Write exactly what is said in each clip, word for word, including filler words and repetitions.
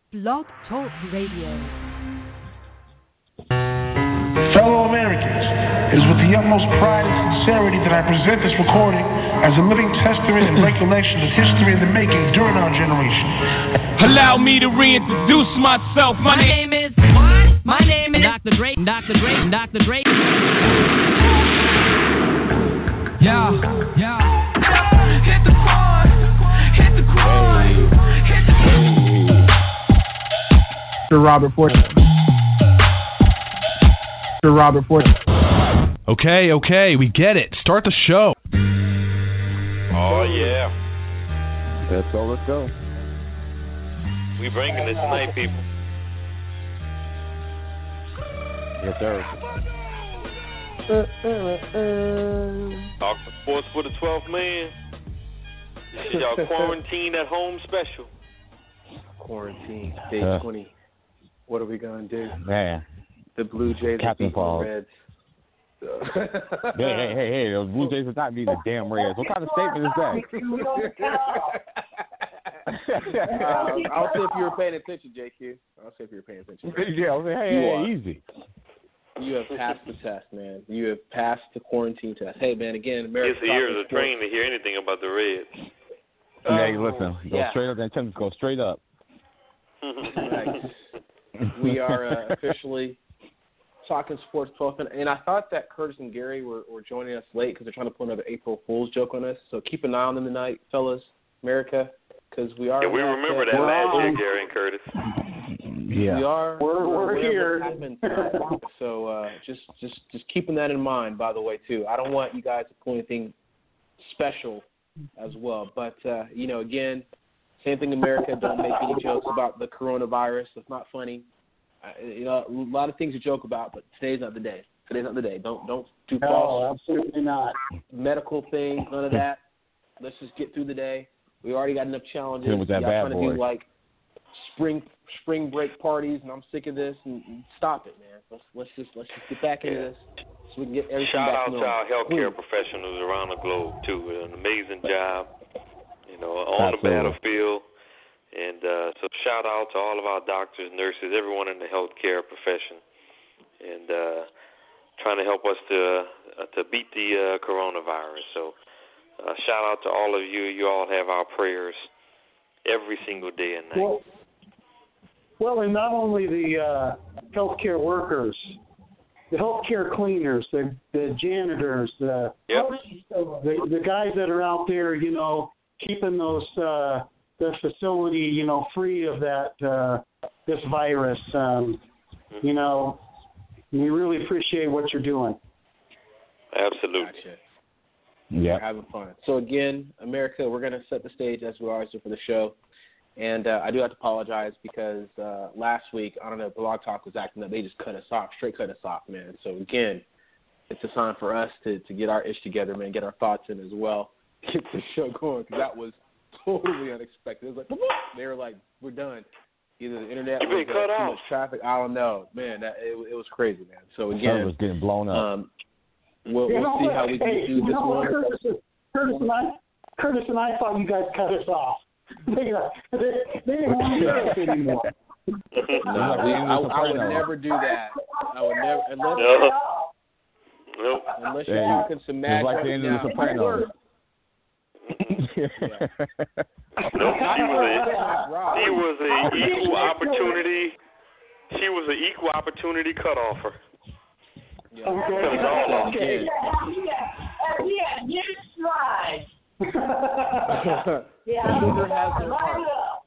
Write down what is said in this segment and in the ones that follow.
Blog Talk Radio. Fellow Americans, it is with the utmost pride and sincerity that I present this recording as a living testament and recollection of history in the making during our generation. Allow me to reintroduce myself. My, My name is what? My name is Doctor Dre. Doctor Dre. Doctor Dre. Yeah, yeah. Hit the pause. Hit the grind. Hit the Mister Robert Fortune. Mister Robert Fortune. Okay, okay, we get it. Start the show. Oh, yeah. Let's go, let's go. We bringing this tonight, people. Yes, sir. Talk to sports for the twelfth man. This is y'all quarantine at home special. Quarantine, day uh, twenty. What are we going to do? Man. The Blue Jays are beating the Reds. So. hey, hey, hey, hey, those Blue Jays are not beating the damn Reds. What kind of statement is that? uh, I'll say if you were paying attention, J Q. I'll say if you were paying attention. Yeah, I'll say, hey, you hey, are. easy. You have passed the test, man. You have passed the quarantine test. Hey, man, again, American His ears are trained to hear anything about the Reds. Oh, yeah, listen, go yeah. straight up. The antennas go straight up. Right. We are uh, officially talking sports twelve, and, and I thought that Curtis and Gary were, were joining us late because they're trying to pull another April Fool's joke on us. So keep an eye on them tonight, fellas, America, because we are. Yeah, we remember that last year, Gary and Curtis. Yeah, we are. We're, we're here. So uh, just just just keeping that in mind. By the way, too, I don't want you guys to pull anything special as well. But uh, you know, again, same thing. America, don't make any jokes about the coronavirus. It's not funny. Uh, you know, a lot of things to joke about, but today's not the day. Today's not the day. Don't don't do false. No, absolutely not. Medical things, none of that. Let's just get through the day. We already got enough challenges. With that Y'all bad trying to boy. do like spring spring break parties, and I'm sick of this. And, and stop it, man. Let's let's just let's just get back into Yeah. this so we can get everything Shout back out to to our healthcare Please. professionals around the globe too. An amazing job, you know, on Absolutely. the battlefield. And uh, so shout out to all of our doctors, nurses, everyone in the healthcare profession, and uh, trying to help us to uh, to beat the uh, coronavirus. So uh, shout out to all of you. You all have our prayers every single day and night. Well, well and not only the uh, healthcare workers, the healthcare cleaners, the, the janitors, the, Yep. the the guys that are out there, you know, keeping those uh, the facility, you know, free of that uh, this virus. Um, you know, we really appreciate what you're doing. Absolutely. Gotcha. Yeah. We're having fun. So again, America, we're going to set the stage as we always do for the show. And uh, I do have to apologize because uh, last week, I don't know, Blog Talk was acting up. They just cut us off, straight cut us off, man. So again, it's a sign for us to, to get our ish together, man, get our thoughts in as well, get the show going, because that was totally unexpected. It was like, they were like, we're done. Either the internet You've was been uh, cut too off. much traffic. I don't know, man. That it, it was crazy, man. So The again, was getting blown up. um, we'll, You we'll know see what? how we can hey, do you this know what, one. Curtis, Curtis and I, Curtis and I thought you guys cut us off. They, they, they didn't want to hear us anymore. No, we, I, I would never do that. I would never unless No. Nope. unless Hey, you're talking some It's magic. like the end of now. the Sopranos. Nope. She was a she was a equal opportunity. She was an equal opportunity cutoffer. Yeah. Okay. Cut us all off. Okay. Yeah, yeah, you tried. Yeah. Sugar has their heart.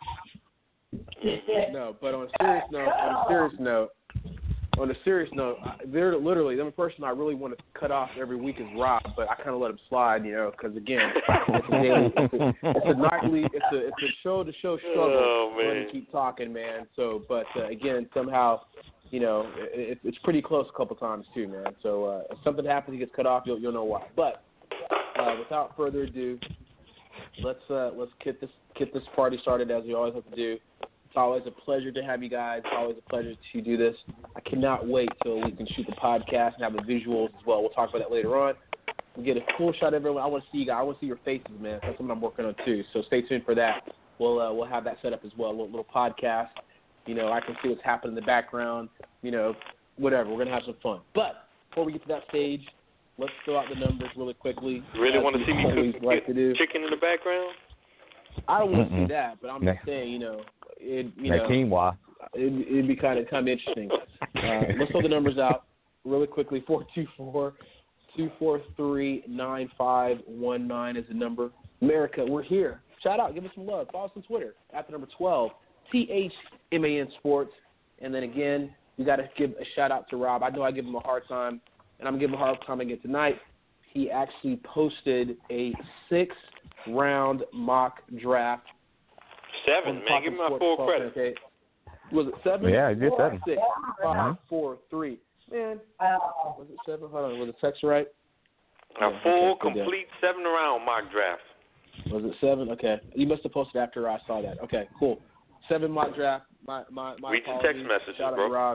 No, but on a serious note, on a serious note, on a serious note, they're literally the only person I really want to cut off every week is Rob, but I kind of let him slide, you know, because again, it's a daily, it's a, it's a nightly, it's a it's a show to show struggle. Oh, man. We're gonna keep talking, man. So, but uh, again, somehow, you know, it, it's pretty close a couple times too, man. So uh, if something happens, he gets cut off, you'll you'll know why. But uh, without further ado, let's uh, let's get this get this party started as we always have to do. It's always a pleasure to have you guys. It's always a pleasure to do this. I cannot wait till we can shoot the podcast and have the visuals as well. We'll talk about that later on. We'll get a full shot of everyone. I want to see you guys. I want to see your faces, man. That's something I'm working on too. So stay tuned for that. We'll uh, we'll have that set up as well. A little, little podcast. You know, I can see what's happening in the background. You know, whatever. We're going to have some fun. But before we get to that stage, let's throw out the numbers really quickly. You really want to see me cook like to do. chicken in the background? I don't want to Mm-mm. see that, but I'm Nah. just saying, you know, it, you That know, quinoa. It'd, it'd be kind of kind of interesting. Uh, let's throw the numbers out really quickly. four two four, two four three, nine five one nine is the number. America, we're here. Shout out. Give us some love. Follow us on Twitter at the number twelve, T H M A N Sports. And then again, we got to give a shout-out to Rob. I know I give him a hard time, and I'm giving him a hard time again tonight. He actually posted a six-round mock draft. Seven, man. Give me my full credit. Okay. Was it seven? Yeah, I did seven. Six, five, Uh-huh. four, three. Man, was it seven? Hold on. Was it text right? A Yeah, full, okay, good complete seven-round mock draft. Was it seven? Okay. You must have posted after I saw that. Okay, cool. Seven mock draft. My my my Read your apologies. text messages, Shout out bro. to Rob.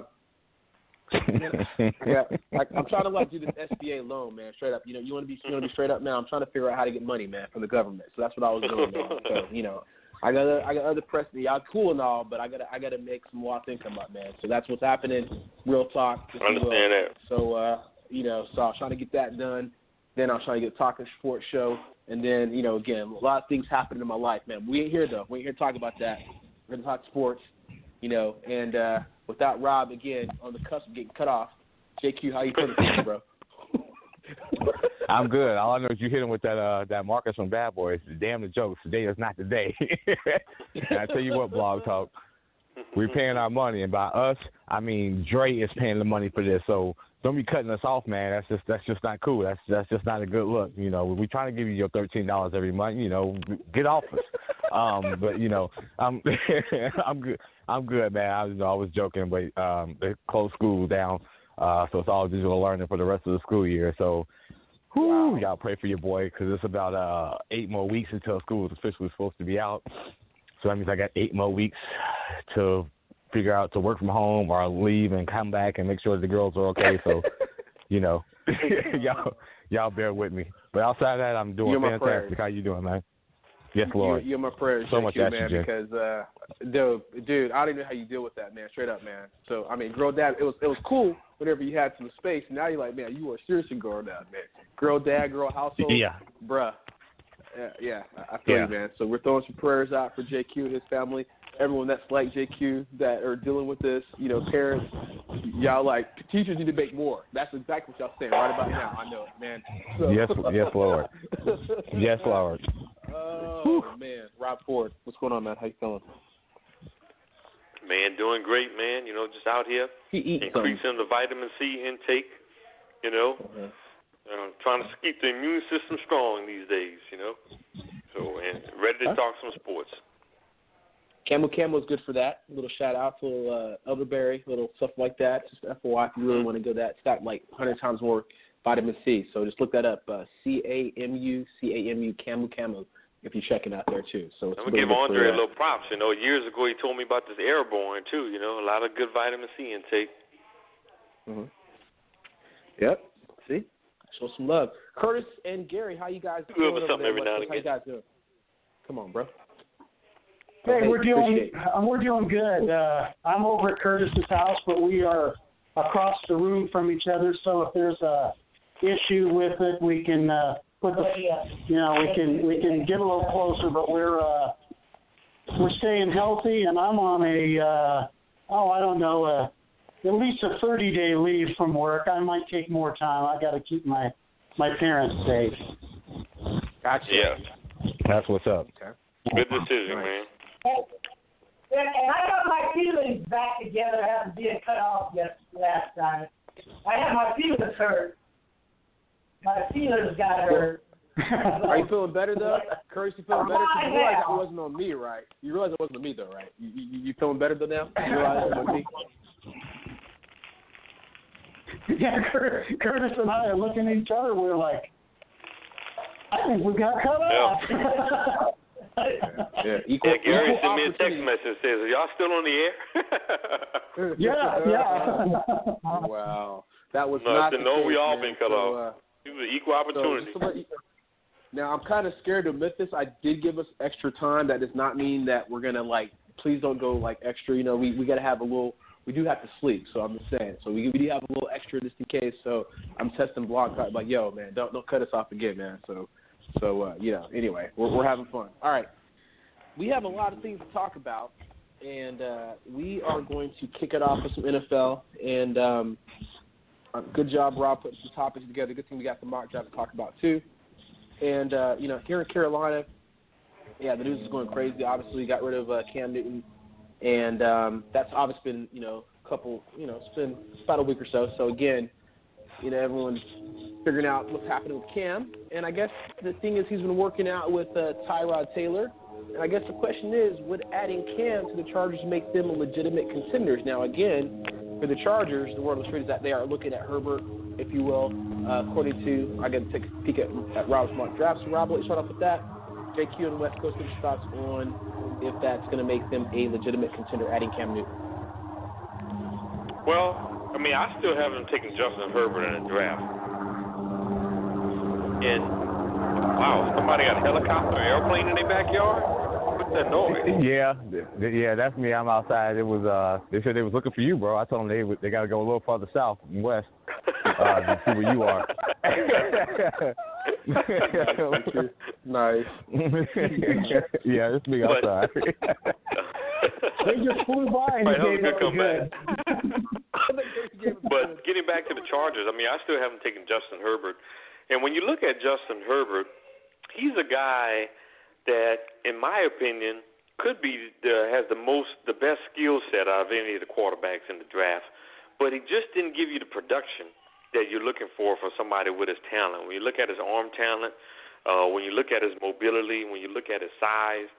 I got, like, I'm trying to like do this S B A loan, man. Straight up. You know, you want to be you want to be straight up, man. I'm trying to figure out how to get money, man, from the government. So that's what I was doing, man. So you know, I got I got other press. Y'all cool and all, but I got I got to make some Watts income up, man. So that's what's happening. Real talk. I understand that. So uh, you know, so I was trying to get that done. Then I was trying to get a Talking Sports show, and then you know, again, a lot of things happening in my life, man. We ain't here though. We ain't here to talk about that. We're gonna talk sports, you know. And uh, without Rob again on the cusp of getting cut off, J Q, how you feeling, bro? I'm good. All I know is you hit him with that uh, that Marcus from Bad Boys. Damn the jokes. Today is not the day. And I tell you what, Blog Talk, we're paying our money, and by us, I mean Dre is paying the money for this. So don't be cutting us off, man. That's just that's just not cool. That's that's just not a good look. You know, we're trying to give you your thirteen dollars every month. You know, get off us. Um, but you know, I'm I'm good. I'm good, man. I was you know, I was joking, but um, they closed school down, uh, so it's all digital learning for the rest of the school year. So. Whew, wow. Y'all pray for your boy because it's about uh, eight more weeks until school is officially supposed to be out. So that means I got eight more weeks to figure out to work from home or leave and come back and make sure the girls are okay. So, you know, y'all y'all bear with me. But outside of that, I'm doing You're fantastic. Prayers. How you doing, man? Yes, Lord. You're, you're my prayers, so J Q, much man, estrogen. because, uh, dude, dude, I don't even know how you deal with that, man. Straight up, man. So, I mean, girl dad, it was it was cool whenever you had some space. Now you're like, man, you are seriously girl dad, man. Girl dad, girl household. Yeah. Bruh. Yeah, yeah, I feel Yeah. you, man. So we're throwing some prayers out for J Q and his family. Everyone that's like J Q that are dealing with this, you know, parents, y'all like, teachers need to make more. That's exactly what y'all saying right about now. I know it, man. So, Yes, yes, Lord. Yes, Lord. Oh, Whew. man. Rob Ford, what's going on, man? How you feeling? Man, doing great, man. You know, just out here He eats increasing something. the vitamin C intake, you know. Uh-huh. Uh, trying to keep the immune system strong these days, you know. So, and ready to Huh? talk some sports. Camel Camel is good for that. A little shout out to uh, elderberry, little stuff like that. Just F Y I, if you really want to go that. It's got like one hundred times more vitamin C. So just look that up. Uh, C A M U, C A M U, Camel Camel, if you're checking out there too. So it's I'm a going to give little bit Andre for, a little props. You know, years ago he told me about this airborne, too, you know, a lot of good vitamin C intake. Mm-hmm. Yep. See? Show some love. Curtis and Gary, how you guys Good doing with over something there? every now and How you again. guys doing? Come on, bro. Hey, we're doing appreciate it. uh, we're doing good. Uh, I'm over at Curtis's house, but we are across the room from each other. So if there's a issue with it, we can uh, put the you know we can we can get a little closer. But we're uh, we're staying healthy, and I'm on a uh, oh I don't know uh, at least a thirty day leave from work. I might take more time. I got to keep my my parents safe. Gotcha. Yeah. That's what's up. Okay. Good decision, man. And, and I got my feelings back together after being cut off yes, last time. I had my feelings hurt. My feelings got hurt. Are you feeling better though? Curtis, you feeling better? 'Cause you Right realize now. it wasn't on me, right? You realize it wasn't on me though, right? You, you, you feeling better though now? You realize it wasn't me? Yeah, Cur- Curtis and I are looking at each other. We're like, I think we got cut off. Yeah, equal, Yeah, Gary equal sent me a text opportunity. message that says, are y'all still on the air? Yeah, yeah. Wow. That was No, not I the said, no, case, we all man. been cut so, off. Uh, It was an equal so opportunity. just to let you- now, I'm kind of scared to admit this. I did give us extra time. That does not mean that we're going to, like, please don't go like extra. You know, we we got to have a little. We do have to sleep, so I'm just saying. So we we do have a little extra just in case. So I'm testing Blog Talk like, yo, man, don't don't cut us off again, man. So so uh, you know, anyway, we're we're having fun. All right, we have a lot of things to talk about, and uh, we are going to kick it off with some N F L. And um, uh, good job, Rob, putting some topics together. Good thing we got the mock draft to talk about too. And uh, you know, here in Carolina, yeah, the news is going crazy. Obviously, we got rid of uh, Cam Newton. And um, that's obviously been, you know, a couple, you know, it's been about a week or so. So, again, you know, everyone's figuring out what's happening with Cam. And I guess the thing is he's been working out with uh, Tyrod Taylor. And I guess the question is, would adding Cam to the Chargers make them legitimate contenders? Now, again, for the Chargers, the word on the street is that they are looking at Herbert, if you will, uh, according to, I got to take a peek at, at Rob's mock draft. So, Rob, let's start off with that. J Q and West Coast, get your thoughts on if that's going to make them a legitimate contender, adding Cam Newton. Well, I mean, I still haven't taken Justin Herbert in the draft. And, wow, somebody got a helicopter or airplane in their backyard? What's that noise? Yeah, yeah, that's me. I'm outside. It was. Uh, they said they was looking for you, bro. I told them they they got to go a little further south and west uh, to see where you are. Nice. Yeah, it's me outside. They just flew by and right, he gave good up comeback. good. But getting back to the Chargers, I mean, I still haven't taken Justin Herbert. And when you look at Justin Herbert, he's a guy that, in my opinion, could be the, has the most, the best skill set out of any of the quarterbacks in the draft. But he just didn't give you the production that you're looking for for somebody with his talent. When you look at his arm talent, uh, when you look at his mobility, when you look at his size,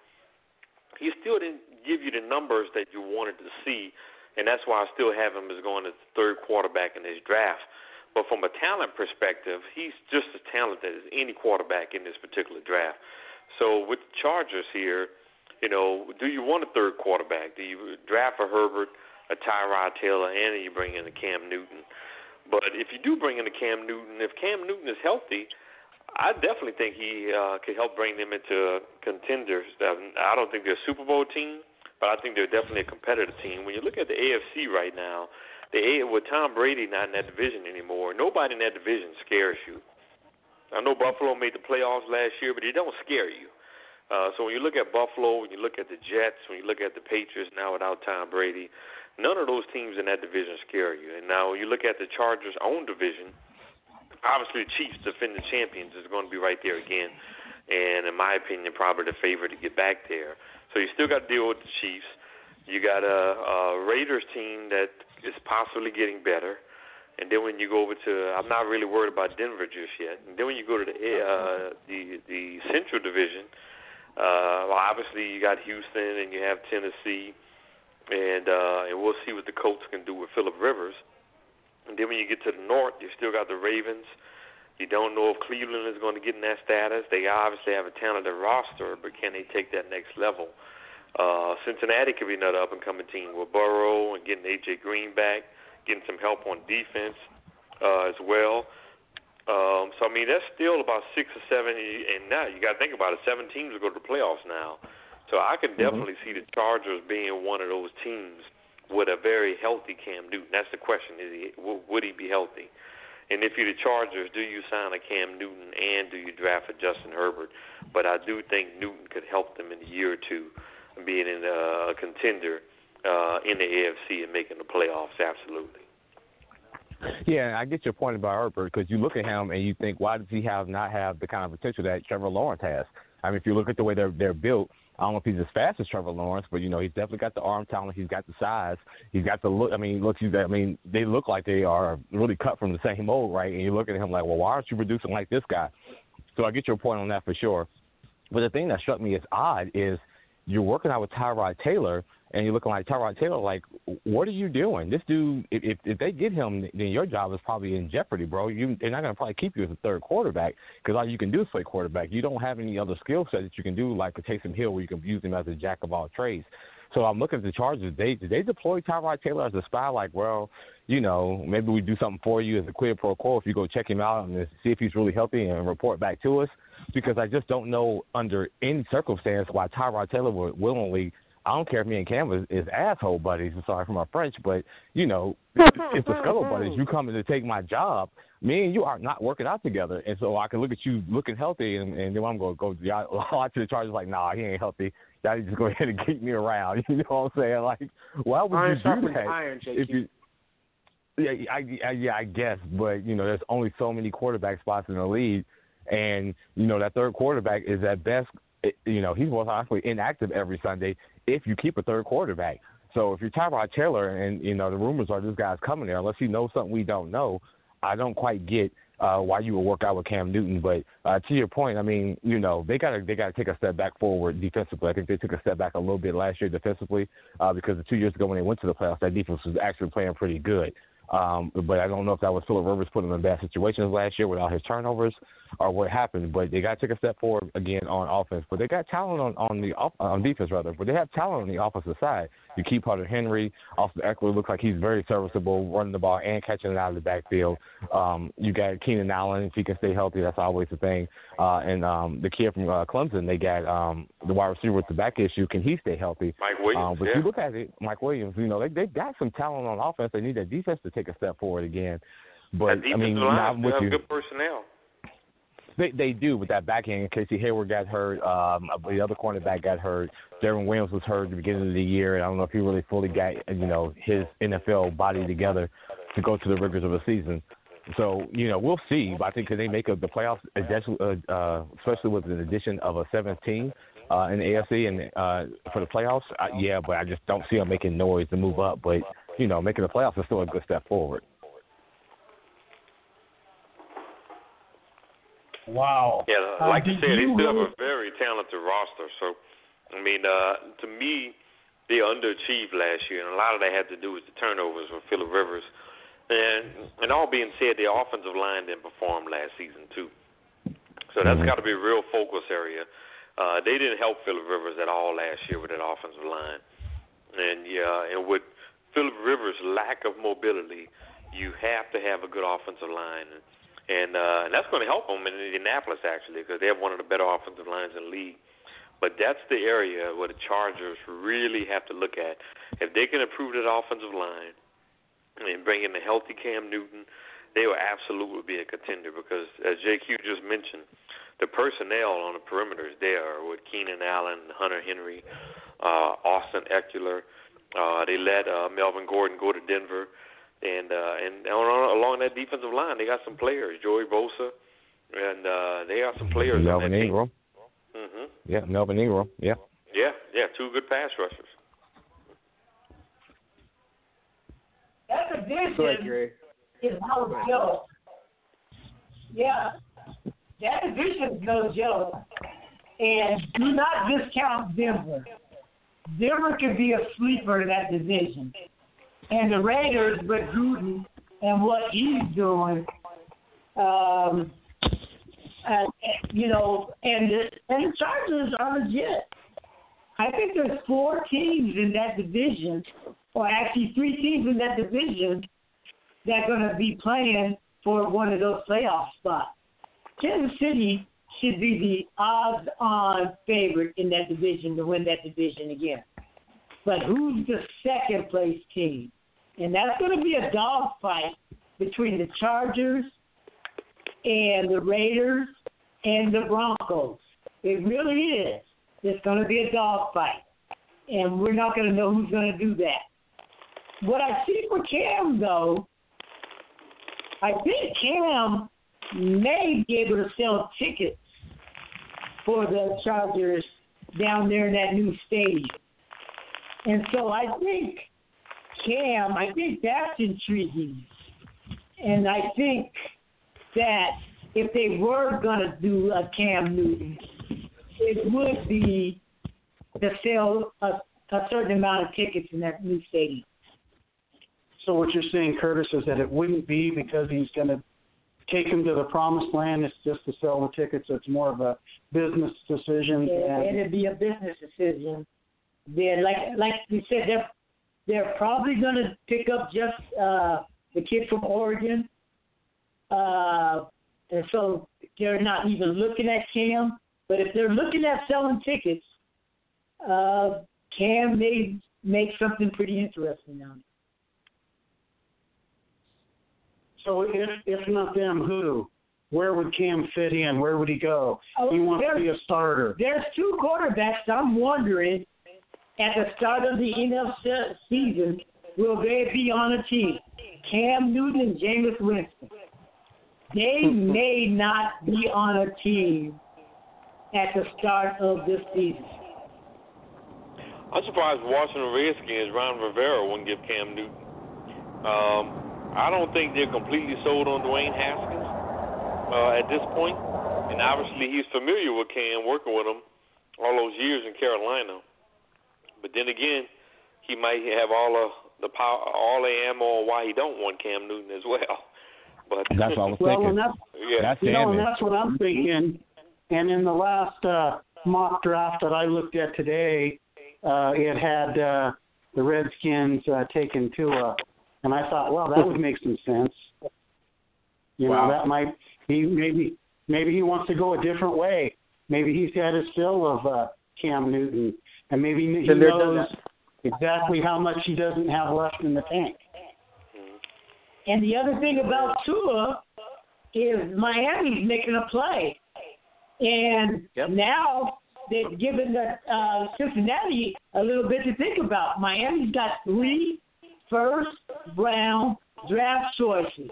he still didn't give you the numbers that you wanted to see, and that's why I still have him as going as the third quarterback in this draft. But from a talent perspective, he's just as talented as any quarterback in this particular draft. So with the Chargers here, you know, do you want a third quarterback? Do you draft a Herbert, a Tyrod Taylor, and you bring in a Cam Newton? But if you do bring in a Cam Newton, if Cam Newton is healthy, I definitely think he uh, could help bring them into contenders. I don't think they're a Super Bowl team, but I think they're definitely a competitive team. When you look at the A F C right now, the A- with Tom Brady not in that division anymore, nobody in that division scares you. I know Buffalo made the playoffs last year, but they don't scare you. Uh, so when you look at Buffalo, when you look at the Jets, when you look at the Patriots now without Tom Brady, none of those teams in that division scare you. And now when you look at the Chargers' own division, obviously the Chiefs, defending champions, is going to be right there again. And in my opinion, probably the favorite to get back there. So you still got to deal with the Chiefs. You got a, a Raiders team that is possibly getting better. And then when you go over to, I'm not really worried about Denver just yet. And then when you go to the uh, the, the Central Division, uh, well, obviously you got Houston and you have Tennessee. And uh, and we'll see what the Colts can do with Phillip Rivers. And then when you get to the North, you still got the Ravens. You don't know if Cleveland is going to get in that status. They obviously have a talented roster, but can they take that next level? Uh, Cincinnati could be another up-and-coming team with Burrow and getting A J Green back, getting some help on defense uh, as well. Um, so, I mean, that's still about six or seven. And now you got to think about it. Seven teams will go to the playoffs now. So I could definitely mm-hmm. see the Chargers being one of those teams with a very healthy Cam Newton. That's the question. Is he, would he be healthy? And if you're the Chargers, do you sign a Cam Newton and do you draft a Justin Herbert? But I do think Newton could help them in a year or two being in a contender uh, in the A F C and making the playoffs, absolutely. Yeah, I get your point about Herbert because you look at him and you think, why does he have not have the kind of potential that Trevor Lawrence has? I mean, if you look at the way they're they're built, I don't know if he's as fast as Trevor Lawrence, but you know he's definitely got the arm talent. He's got the size. He's got the look. I mean, look, I mean, they look like they are really cut from the same mold, right? And you look at him like, well, why aren't you producing like this guy? So I get your point on that for sure. But the thing that struck me as odd is you're working out with Tyrod Taylor, and you're looking like Tyrod Taylor, like, what are you doing? This dude, if if they get him, then your job is probably in jeopardy, bro. You, they're not going to probably keep you as a third quarterback because all you can do is play quarterback. You don't have any other skill set that you can do, like a Taysom Hill, where you can use him as a jack of all trades. So I'm looking at the Chargers. They did they deploy Tyrod Taylor as a spy? Like, well, you know, maybe we do something for you as a quid pro quo if you go check him out and see if he's really healthy and report back to us. Because I just don't know under any circumstance why Tyrod Taylor would willingly I don't care if me and Cam is, is asshole buddies. I'm sorry for my French, but, you know, if the Scuttle buddies, you coming to take my job, me and you are not working out together. And so I can look at you looking healthy, and, and then I'm going to go y'all to the Chargers like, nah, he ain't healthy. Y'all just go ahead and keep me around. You know what I'm saying? Like, why would iron you do that? Iron, if you, yeah, I, I, yeah, I guess. But, you know, there's only so many quarterback spots in the league. And, you know, that third quarterback is at best, you know, he's most likely inactive every Sunday if you keep a third quarterback. So if you're Tyrod Taylor and, you know, the rumors are this guy's coming there, unless he knows something we don't know, I don't quite get uh, why you would work out with Cam Newton. But uh, to your point, I mean, you know, they got to they got to take a step back forward defensively. I think they took a step back a little bit last year defensively uh, because the two years ago when they went to the playoffs, that defense was actually playing pretty good. Um, but I don't know if that was Phillip Rivers putting them in bad situations last year with all his turnovers or what happened. But they got to take a step forward again on offense. But they got talent on, on the off, on defense, rather. But they have talent on the offensive side. You keep Hunter Henry. Austin Eckler looks like he's very serviceable, running the ball and catching it out of the backfield. Um, you got Keenan Allen. If he can stay healthy, that's always the thing. Uh, and um, the kid from uh, Clemson, they got um, the wide receiver with the back issue. Can he stay healthy? Mike Williams. Um, but yeah. you look at it, Mike Williams, you know, they they got some talent on offense. They need that defense to take a step forward again. But, that I mean, line, now I'm with they have you. good personnel. They they do with that back end. Casey Hayward got hurt. Um, the other cornerback got hurt. Darren Williams was hurt at the beginning of the year, and I don't know if he really fully got you know his N F L body together to go to the rigors of a season. So you know we'll see. But I think can they make up the playoffs, uh, uh, especially with an addition of a seventh team uh, in the A F C and uh, for the playoffs? Uh, yeah, but I just don't see them making noise to move up. But you know making the playoffs is still a good step forward. Wow. Yeah, Uh, like you did said, they you still have really- a very talented roster. So, I mean, uh, to me, they underachieved last year, and a lot of that had to do with the turnovers with Phillip Rivers. And and all being said, the offensive line didn't perform last season too. So that's Mm-hmm. got to be a real focus area. Uh, they didn't help Phillip Rivers at all last year with that offensive line. And yeah, and with Phillip Rivers' lack of mobility, you have to have a good offensive line. And, And, uh, and that's going to help them in Indianapolis, actually, because they have one of the better offensive lines in the league. But that's the area where the Chargers really have to look at. If they can improve that offensive line and bring in a healthy Cam Newton, they will absolutely be a contender because, as J Q just mentioned, the personnel on the perimeter is there with Keenan Allen, Hunter Henry, uh, Austin Eckler. Uh, they let uh, Melvin Gordon go to Denver. And uh, and on, along that defensive line, they got some players, Joey Bosa, and uh, they got some players. Melvin on that Ingram. team. Mm-hmm. Yeah, Melvin Ingram. Yeah. Yeah, yeah, two good pass rushers. That Go ahead, division Gary. is no joke. Yeah, that division is no joke. And do not discount Denver. Denver could be a sleeper in that division. And the Raiders, with Gruden and what he's doing, um, and, you know, and the, and the Chargers are legit. I think there's four teams in that division, or actually three teams in that division, that are going to be playing for one of those playoff spots. Kansas City should be the odds-on favorite in that division to win that division again. But who's the second-place team? And that's going to be a dogfight between the Chargers and the Raiders and the Broncos. It really is. It's going to be a dogfight. And we're not going to know who's going to do that. What I see for Cam, though, I think Cam may be able to sell tickets for the Chargers down there in that new stadium. And so I think Cam, I think that's intriguing. And I think that if they were going to do a Cam Newton, it would be to sell a, a certain amount of tickets in that new stadium. So what you're saying, Curtis, is that it wouldn't be because he's going to take him to the promised land. It's just to sell the tickets. So it's more of a business decision. It, and it'd be a business decision. Then, like like we said, they're they're probably going to pick up just uh, the kid from Oregon, uh, and so they're not even looking at Cam. But if they're looking at selling tickets, uh, Cam may make something pretty interesting on it. So if if not them, who? Where would Cam fit in? Where would he go? Oh, he wants to be a starter. There's two quarterbacks. I'm wondering, at the start of the N F L season, will they be on a team? Cam Newton and Jameis Winston. They may not be on a team at the start of this season. I'm surprised Washington Redskins, Ron Rivera, wouldn't give Cam Newton. Um, I don't think they're completely sold on Dwayne Haskins uh, at this point. And obviously he's familiar with Cam, working with him all those years in Carolina. But then again, he might have all of the power, all the ammo on why he don't want Cam Newton as well. But that's what I was well, thinking. And that's, yeah. that's, you know, and that's what I'm thinking. And in the last uh, mock draft that I looked at today, uh, it had uh, the Redskins uh, taking Tua, and I thought, well, that would make some sense. You wow. know, that might he maybe maybe he wants to go a different way. Maybe he's had his fill of uh, Cam Newton, and maybe he knows exactly how much he doesn't have left in the tank. And the other thing about Tua is Miami's making a play. And yep. now they've given the, uh, Cincinnati a little bit to think about. Miami's got three first-round draft choices.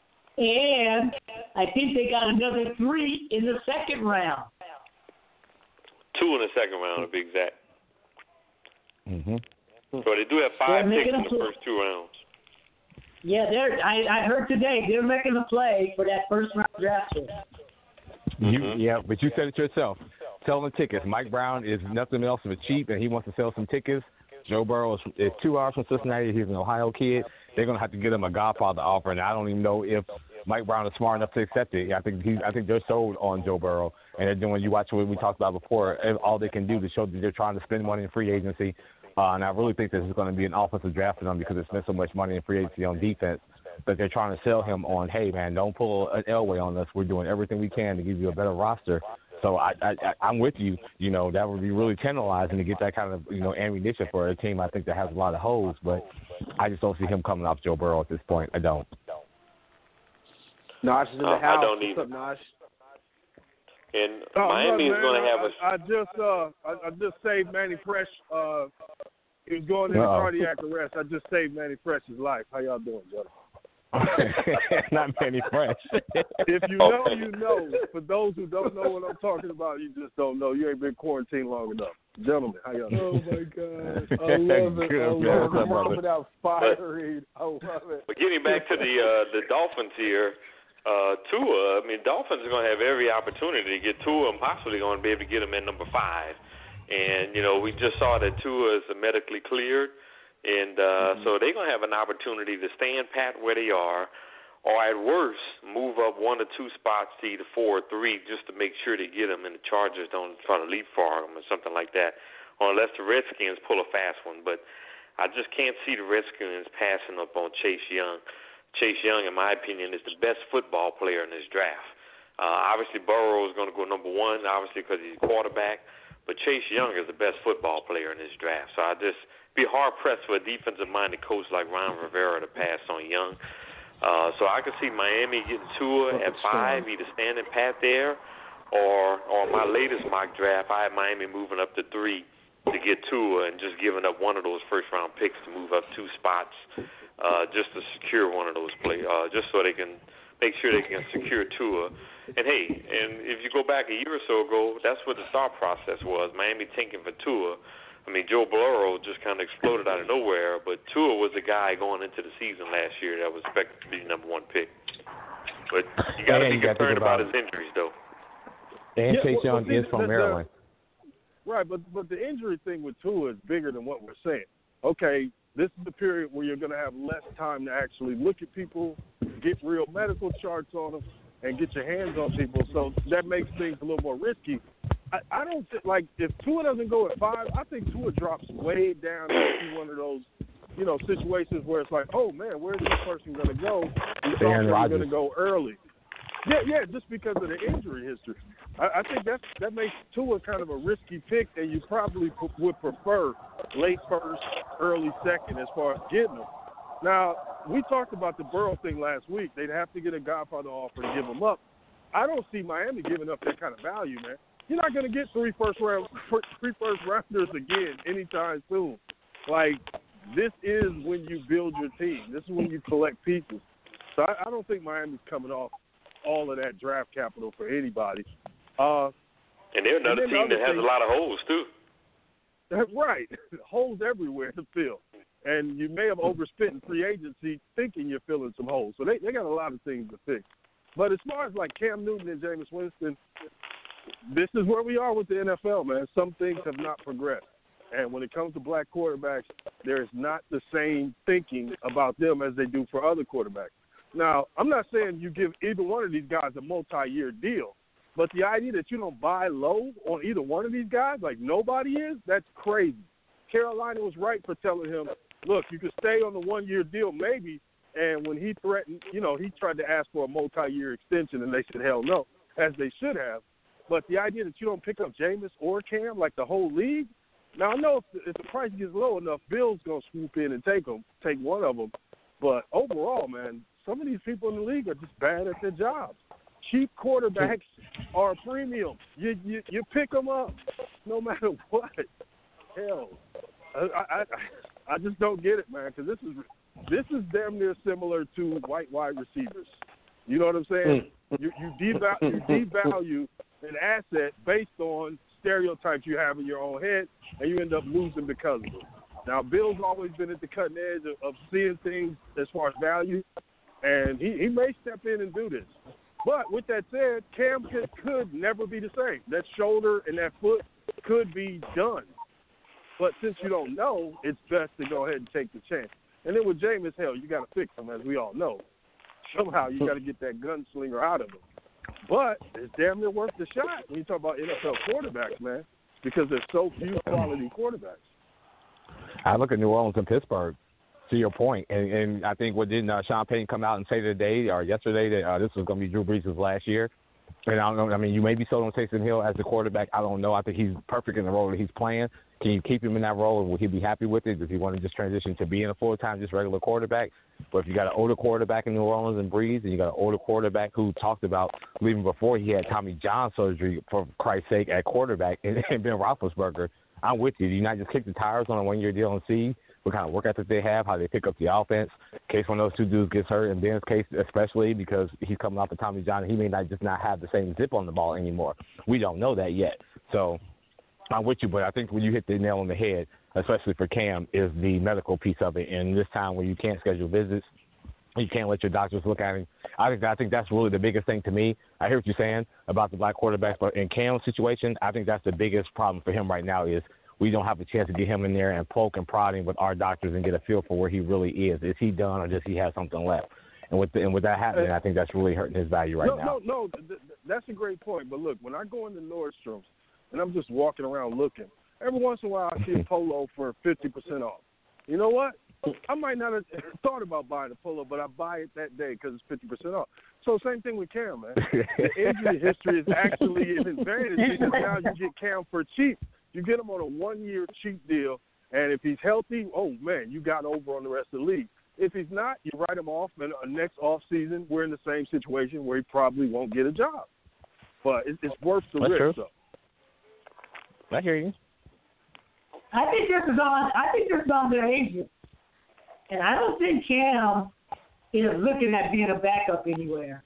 And I think they got another three in the second round. Two in the second round, to be exact. Mm-hmm. So they do have five picks in the pl- first two rounds. Yeah, they're. I, I heard today they're making a play for that first round draft choice. You, Mm-hmm. yeah, but you said it yourself. Selling tickets. Mike Brown is nothing else but cheap, and he wants to sell some tickets. Joe Burrow is, is two hours from Cincinnati. He's an Ohio kid. They're going to have to get him a Godfather offer, and I don't even know if Mike Brown is smart enough to accept it. I think he, I think they're sold on Joe Burrow, and they're doing. You watch what we talked about before. All they can do to show that they're trying to spend money in free agency, uh, and I really think this is going to be an offensive draft for them because they spent so much money in free agency on defense. But they're trying to sell him on, hey, man, don't pull an Elway on us. We're doing everything we can to give you a better roster. So I, I, I'm with you. You know, that would be really tantalizing to get that kind of, you know, ammunition for a team I think that has a lot of holes. But I just don't see him coming off Joe Burrow at this point. I don't. Nosh is in the uh, house. I don't What's either. up, Nosh? And Oh, Miami look, is going to man, have a. I, I just uh, I, I just saved Manny Fresh. Uh, he was going into Uh-oh. cardiac arrest. I just saved Manny Fresh's life. How y'all doing, brother? Not Manny Fresh. If you know, you know. For those who don't know what I'm talking about, you just don't know. You ain't been quarantined long enough. Gentlemen, how y'all doing? Oh, my God. I love it. Good, I man. love What's up, it. brother? Coming out firing. I love it. But getting back to the uh, the Dolphins here, uh, Tua. I mean, Dolphins are going to have every opportunity to get Tua, and possibly going to be able to get him at number five. And you know, we just saw that Tua is medically cleared. And uh, mm-hmm. so they're going to have an opportunity to stand pat where they are, or at worst, move up one or two spots to either four or three just to make sure they get them, and the Chargers don't try to leapfrog them or something like that, or unless the Redskins pull a fast one. But I just can't see the Redskins passing up on Chase Young. Chase Young, in my opinion, is the best football player in this draft. Uh, obviously, Burrow is going to go number one, obviously because he's a quarterback, but Chase Young is the best football player in this draft. So I just be hard-pressed for a defensive-minded coach like Ron Rivera to pass on Young. Uh, so I could see Miami getting Tua at five, either standing pat there, or or my latest mock draft, I had Miami moving up to three to get Tua and just giving up one of those first-round picks to move up two spots uh, just to secure one of those play, uh, just so they can make sure they can secure Tua. And, hey, and if you go back a year or so ago, that's what the thought process was, Miami tanking for Tua. I mean, Joe Burrow just kind of exploded out of nowhere, but Tua was the guy going into the season last year that was expected to be the number one pick. But you got to be concerned about his injuries, though. And Yeah, Chase well, Young well, see, is from the- the- Maryland. Right, but but the injury thing with Tua is bigger than what we're saying. Okay, this is the period where you're going to have less time to actually look at people, get real medical charts on them, and get your hands on people. So that makes things a little more risky. I, I don't think, like, if Tua doesn't go at five, I think Tua drops way down into one of those, you know, situations where it's like, oh, man, where's this person going to go? We thought they were going to go early. Yeah, yeah, just because of the injury history. I, I think that's, that makes Tua kind of a risky pick, and you probably p- would prefer late first, early second as far as getting him. Now, we talked about the Burrow thing last week. They'd have to get a Godfather offer to give him up. I don't see Miami giving up that kind of value, man. You're not going to get three first round, three first rounders again anytime soon. Like, this is when you build your team. This is when you collect pieces. So I, I don't think Miami's coming off all of that draft capital for anybody. Uh, and they're another and team that has things, a lot of holes, too. Right. Holes everywhere to fill. And you may have overspent in free agency thinking you're filling some holes. So they, they got a lot of things to fix. But as far as like Cam Newton and Jameis Winston, this is where we are with the N F L, man. Some things have not progressed. And when it comes to black quarterbacks, there is not the same thinking about them as they do for other quarterbacks. Now, I'm not saying you give either one of these guys a multi-year deal, but the idea that you don't buy low on either one of these guys, like nobody is, that's crazy. Carolina was right for telling him, look, you can stay on the one-year deal maybe, and when he threatened, you know, he tried to ask for a multi-year extension, and they said, hell no, as they should have. But the idea that you don't pick up Jameis or Cam, like the whole league, now I know if the, if the price gets low enough, Bill's going to swoop in and take them, take one of them. But overall, man, some of these people in the league are just bad at their jobs. Cheap quarterbacks are premium. You, you you pick them up no matter what. Hell, I I, I just don't get it, man, because this is this is damn near similar to white wide receivers. You know what I'm saying? You you, deval- you devalue an asset based on stereotypes you have in your own head, and you end up losing because of it. Now, Bill's always been at the cutting edge of, of seeing things as far as value, and he, he may step in and do this. But with that said, Cam could, could never be the same. That shoulder and that foot could be done. But since you don't know, it's best to go ahead and take the chance. And then with Jameis, hell, you got to fix him, as we all know. Somehow you got to get that gunslinger out of him. But it's damn near worth the shot when you talk about N F L quarterbacks, man, because there's so few quality quarterbacks. I look at New Orleans and Pittsburgh, to your point, and, and I think what didn't uh, Sean Payton come out and say today or yesterday that uh, this was going to be Drew Brees' last year? And I don't know. I mean, you may be sold on Taysom Hill as the quarterback. I don't know. I think he's perfect in the role that he's playing. Can you keep him in that role, and will he be happy with it? Does he want to just transition to being a full-time, just regular quarterback? But if you got an older quarterback in New Orleans and Brees, and you got an older quarterback who talked about leaving before he had Tommy John surgery, for Christ's sake, at quarterback, and, and Ben Roethlisberger, I'm with you. Do you not just kick the tires on a one-year deal and see what kind of work ethic they have, how they pick up the offense, in case one of those two dudes gets hurt, in Ben's case especially because he's coming off of Tommy John, he may not just not have the same zip on the ball anymore. We don't know that yet. So I'm with you, but I think when you hit the nail on the head, especially for Cam, is the medical piece of it. And this time when you can't schedule visits, you can't let your doctors look at him. I think I think that's really the biggest thing to me. I hear what you're saying about the black quarterbacks, but in Cam's situation, I think that's the biggest problem for him right now is we don't have a chance to get him in there and poke and prod him with our doctors and get a feel for where he really is. Is he done or does he have something left? And with the, and with that happening, I think that's really hurting his value right no, now. No, no, th- th- that's a great point. But look, when I go into Nordstrom's and I'm just walking around looking, every once in a while I see a polo for fifty percent off. You know what? I might not have thought about buying a polo, but I buy it that day because it's fifty percent off. So same thing with Cam, man. The injury history is actually an advantage because now you get Cam for cheap. You get him on a one-year cheap deal, and if he's healthy, oh, man, you got over on the rest of the league. If he's not, you write him off, and uh, next offseason we're in the same situation where he probably won't get a job. But it, it's worth the That's risk, true. though. I hear you. I think this is on. I think this is on their agent, and I don't think Cam is looking at being a backup anywhere.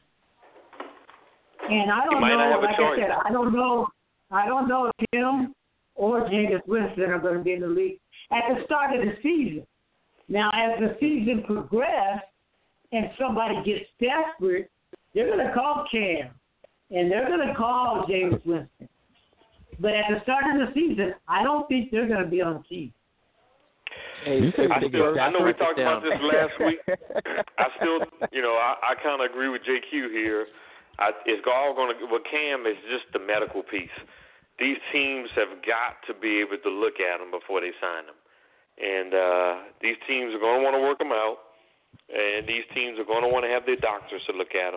And I don't know. Like I said, I don't know. I don't know if him or Jameis Winston are going to be in the league at the start of the season. Now, as the season progresses and somebody gets desperate, they're going to call Cam and they're going to call Jameis Winston. But at the start of the season, I don't think they're going to be on the team. Hey, I, still, I know we talked about this last week. I still, you know, I, I kind of agree with J Q here. I, it's all going to. Well, Cam is just the medical piece. These teams have got to be able to look at him before they sign him, and uh, these teams are going to want to work him out, and these teams are going to want to have their doctors to look at him.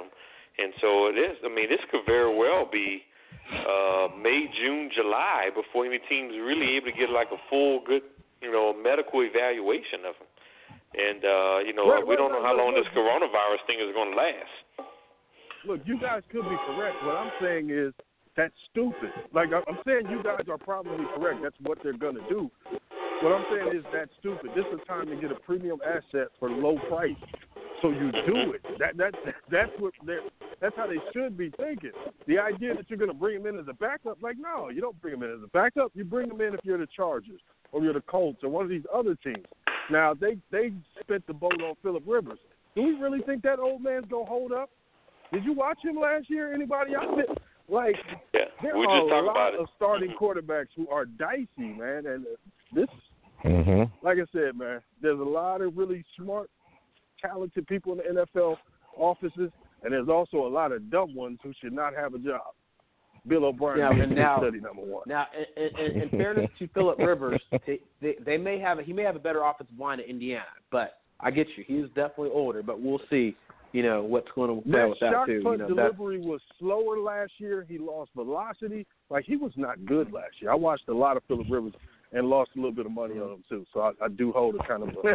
And so it is. I mean, this could very well be uh, May, June, July before any team's really able to get like a full, good, you know, medical evaluation of them. And, uh, you know, right, we right, don't know right, how long right, this coronavirus thing is going to last. Look, you guys could be correct. What I'm saying is that's stupid. Like, I'm saying you guys are probably correct. That's what they're going to do. What I'm saying is that's stupid. This is time to get a premium asset for low price. So you do it. That that that's what they're. That's how they should be thinking. The idea that you're going to bring him in as a backup, like no, you don't bring him in as a backup. You bring him in if you're the Chargers or you're the Colts or one of these other teams. Now they they spent the boat on Phillip Rivers. Do we really think that old man's gonna hold up? Did you watch him last year? Anybody out there? Like yeah, there we are just a lot about of it. starting quarterbacks who are dicey, man, and this. Mm-hmm. Like I said, man, there's a lot of really smart, talented people in the N F L offices, and there's also a lot of dumb ones who should not have a job. Bill O'Brien Yeah, is now, study number one. Now, in, in, in fairness to Phillip Rivers, they, they, they may have a, he may have a better offensive line in Indiana, but I get you, he's definitely older. But we'll see, you know, what's going to play That with that shot too. put You know, delivery was slower last year. He lost velocity. Like he was not good last year. I watched a lot of Phillip Rivers and lost a little bit of money on him too. So I, I do hold a kind of. A,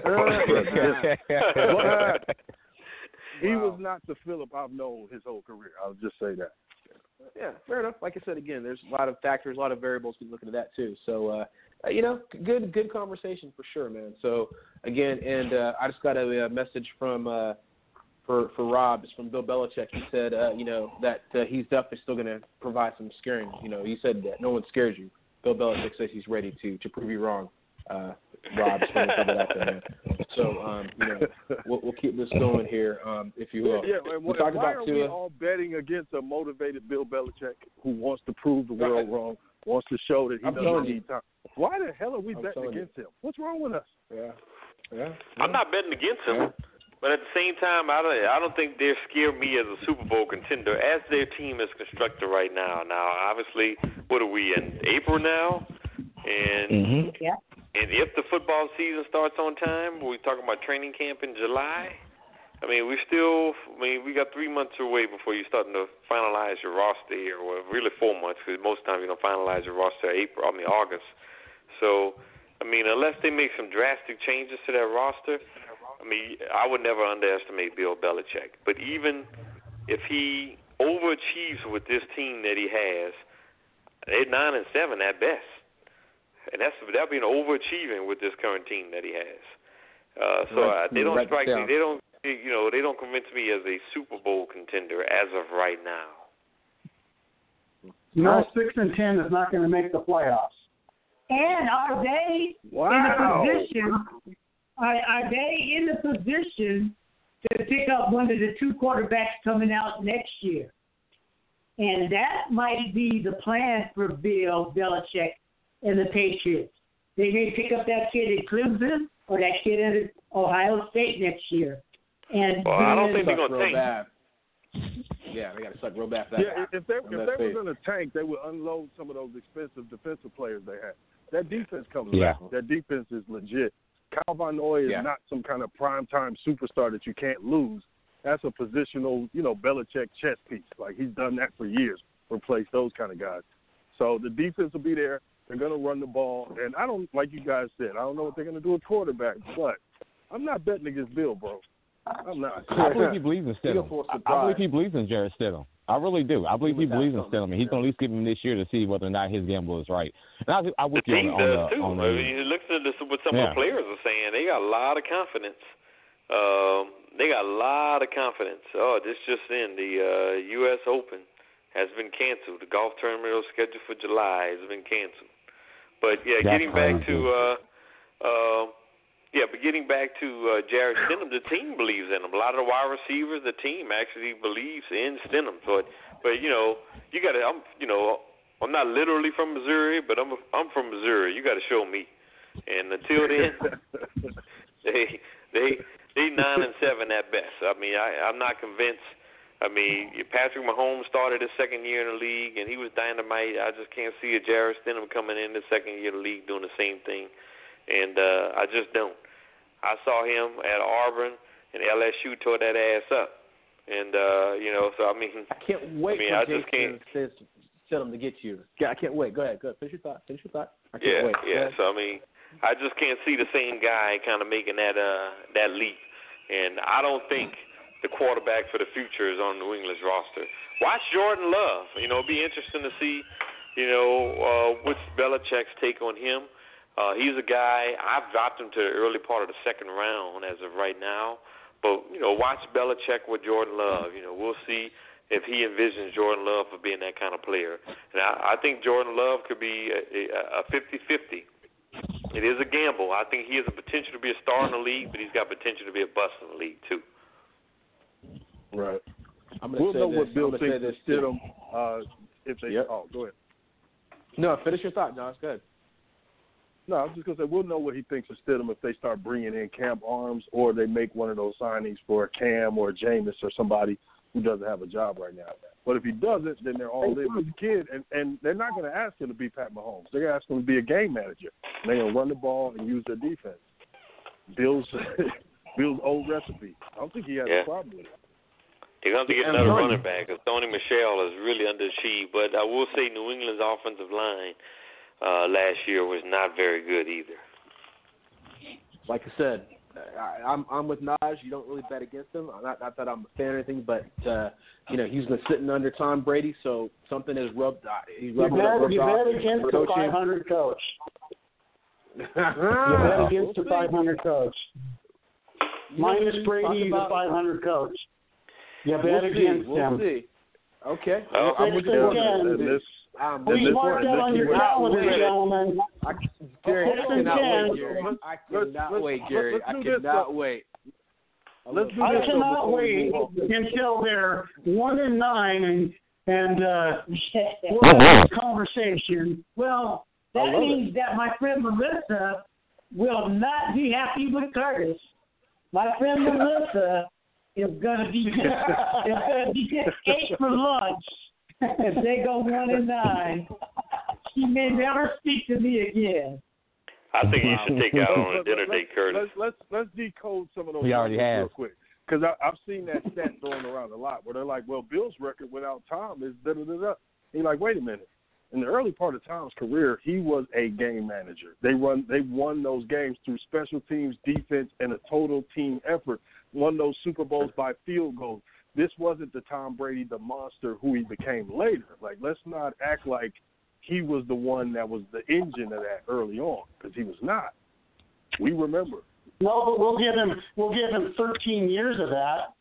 but he wow. was not the Phillip I've known his whole career. I'll just say that. Yeah, fair enough. Like I said, again, there's a lot of factors, a lot of variables to look into that too. So, uh, you know, good good conversation for sure, man. So, again, and uh, I just got a, a message from uh, for for Rob. It's from Bill Belichick. He said, uh, you know, that uh, he's definitely still going to provide some scaring. You know, he said that no one scares you. Bill Belichick says he's ready to to prove you wrong. Uh, Rob, just want to throw that out there, man. So, um, you know, we'll, we'll keep this going here, um, if you will. Yeah, yeah. We'll talk why about are Tua. we all betting against a motivated Bill Belichick who wants to prove the world wrong, wants to show that he I'm doesn't telling need you. time? Why the hell are we I'm betting telling against him? What's wrong with us? Yeah, yeah. I'm not betting against them, Yeah. but at the same time, I don't, I don't think they scare me as a Super Bowl contender as their team is constructed right now. Now, obviously, what are we in April now? And Mm-hmm. Yeah. and if the football season starts on time, we're talking about training camp in July. I mean, we still, I mean, we got three months away before you're starting to finalize your roster here. Well, really four months because most times you don't finalize your roster April, I mean August. So, I mean, unless they make some drastic changes to that roster, I mean, I would never underestimate Bill Belichick. But even if he overachieves with this team that he has, they're nine and seven at best. And that's that'll be an overachieving with this current team that he has. Uh, so Right. uh, they don't Right strike down. me. They don't, you know, they don't convince me as a Super Bowl contender as of right now. No, six and ten is not going to make the playoffs. And are they Wow. in the position? Are, are they in the position to pick up one of the two quarterbacks coming out next year? And that might be the plan for Bill Belichick and the Patriots. They may pick up that kid at Clemson or that kid at Ohio State next year. And Well, I don't then- think they're Suck gonna real tank. bad. Yeah, they got to suck real bad. For that. Yeah, if they On if that they face. were going to tank, they would unload some of those expensive defensive players they had. That defense comes Yeah. back. That defense is legit. Kyle Van Noy is Yeah. not some kind of primetime superstar that you can't lose. That's a positional, you know, Belichick chess piece. Like he's done that for years. Replace those kind of guys. So the defense will be there. They're going to run the ball, and I don't like you guys said. I don't know what they're going to do with quarterback, but I'm not betting against Bill, bro. I'm not. I believe he believes in Stidham. Beautiful I, I surprise. believe he believes in Jared Stidham. I really do. I believe he Without believes in something. Stidham, and he's going to at least give him this year to see whether or not his gamble is right. And I, I The with you team on the, does on the, too. on I the mean, you look at this, what some of Yeah. the players are saying. They got a lot of confidence. Um, they got a lot of confidence. Oh, this just in, the uh, U S Open has been canceled. The golf tournament was scheduled for July has been canceled. But yeah, That's getting back crazy. to uh, uh, yeah, but getting back to uh, Jared Stidham, the team believes in him. A lot of the wide receivers, the team actually believes in Stidham. But but you know, you got to. I'm you know, I'm not literally from Missouri, but I'm I'm from Missouri. You got to show me. And until then, they they they nine and seven at best. I mean, I I'm not convinced. I mean, Patrick Mahomes started his second year in the league, and he was dynamite. I just can't see a Jared Stidham coming in the second year of the league doing the same thing, and uh, I just don't. I saw him at Auburn, and L S U tore that ass up. And uh, you know, so I mean, I can't wait I mean, for I Jason just can't. says tell him to get you. Yeah, I can't wait. Go ahead. Go ahead. Finish your thought. Finish your thought. I can't Yeah, wait. yeah. So I mean, I just can't see the same guy kind of making that uh that leap. And I don't think the quarterback for the future is on New England's roster. Watch Jordan Love. You know, it'll be interesting to see, you know, uh, what's Belichick's take on him. Uh, he's a guy, I've dropped him to the early part of the second round as of right now. But, you know, watch Belichick with Jordan Love. You know, we'll see if he envisions Jordan Love for being that kind of player. And I, I think Jordan Love could be a fifty-fifty. It is a gamble. I think he has the potential to be a star in the league, but he's got potential to be a bust in the league, too. Right. I'm we'll say know this. what Bill I'm thinks this of Stidham uh, if they yep. – oh, go ahead. No, finish your thought, John. It's good. No, I was just going to say, we'll know what he thinks of Stidham if they start bringing in Camp Arms or they make one of those signings for a Cam or a Jameis or somebody who doesn't have a job right now. But if he doesn't, then they're all in with the kid, and, and they're not going to ask him to be Pat Mahomes. They're going to ask him to be a game manager. And they're going to run the ball and use their defense. Bill's, Bill's old recipe. I don't think he has yeah. a problem with it. They're going to have to get another running back because Sony Michel is really underachieved. But I will say New England's offensive line uh, last year was not very good either. Like I said, I, I'm I'm with Naj. You don't really bet against him. Not, not that I'm a fan or anything, but uh, you know he's been sitting under Tom Brady, so something has rubbed. Uh, he's rubbed you bet, rubbed you off bet against the five hundred coach. You bet against the five hundred coach. Minus Brady, the five hundred coach. You bet we'll against we'll him. See. Okay. Well, I'm with you. Um, Please mark that on your calendar, gentlemen. I, Gary, I cannot wait, Gary. I cannot wait, Gary. I cannot wait. Let's do I this cannot wait until they're one and nine and and uh, we'll have this conversation. Well, that means it. that my friend Melissa will not be happy with Curtis. My friend Melissa is gonna be is gonna be ate for lunch. If they go one and nine, she may never speak to me again. I think you should take out on a dinner date, Curtis. Let's, let's let's decode some of those he already has. real quick because I've seen that stat thrown around a lot where they're like, "Well, Bill's record without Tom is da da da da." You're like, "Wait a minute." In the early part of Tom's career, he was a game manager. They run, they won those games through special teams, defense, and a total team effort. Won those Super Bowls by field goals. This wasn't the Tom Brady, the monster who he became later. Like, let's not act like he was the one that was the engine of that early on, because he was not. We remember. No, but we'll give him we'll give him thirteen years of that.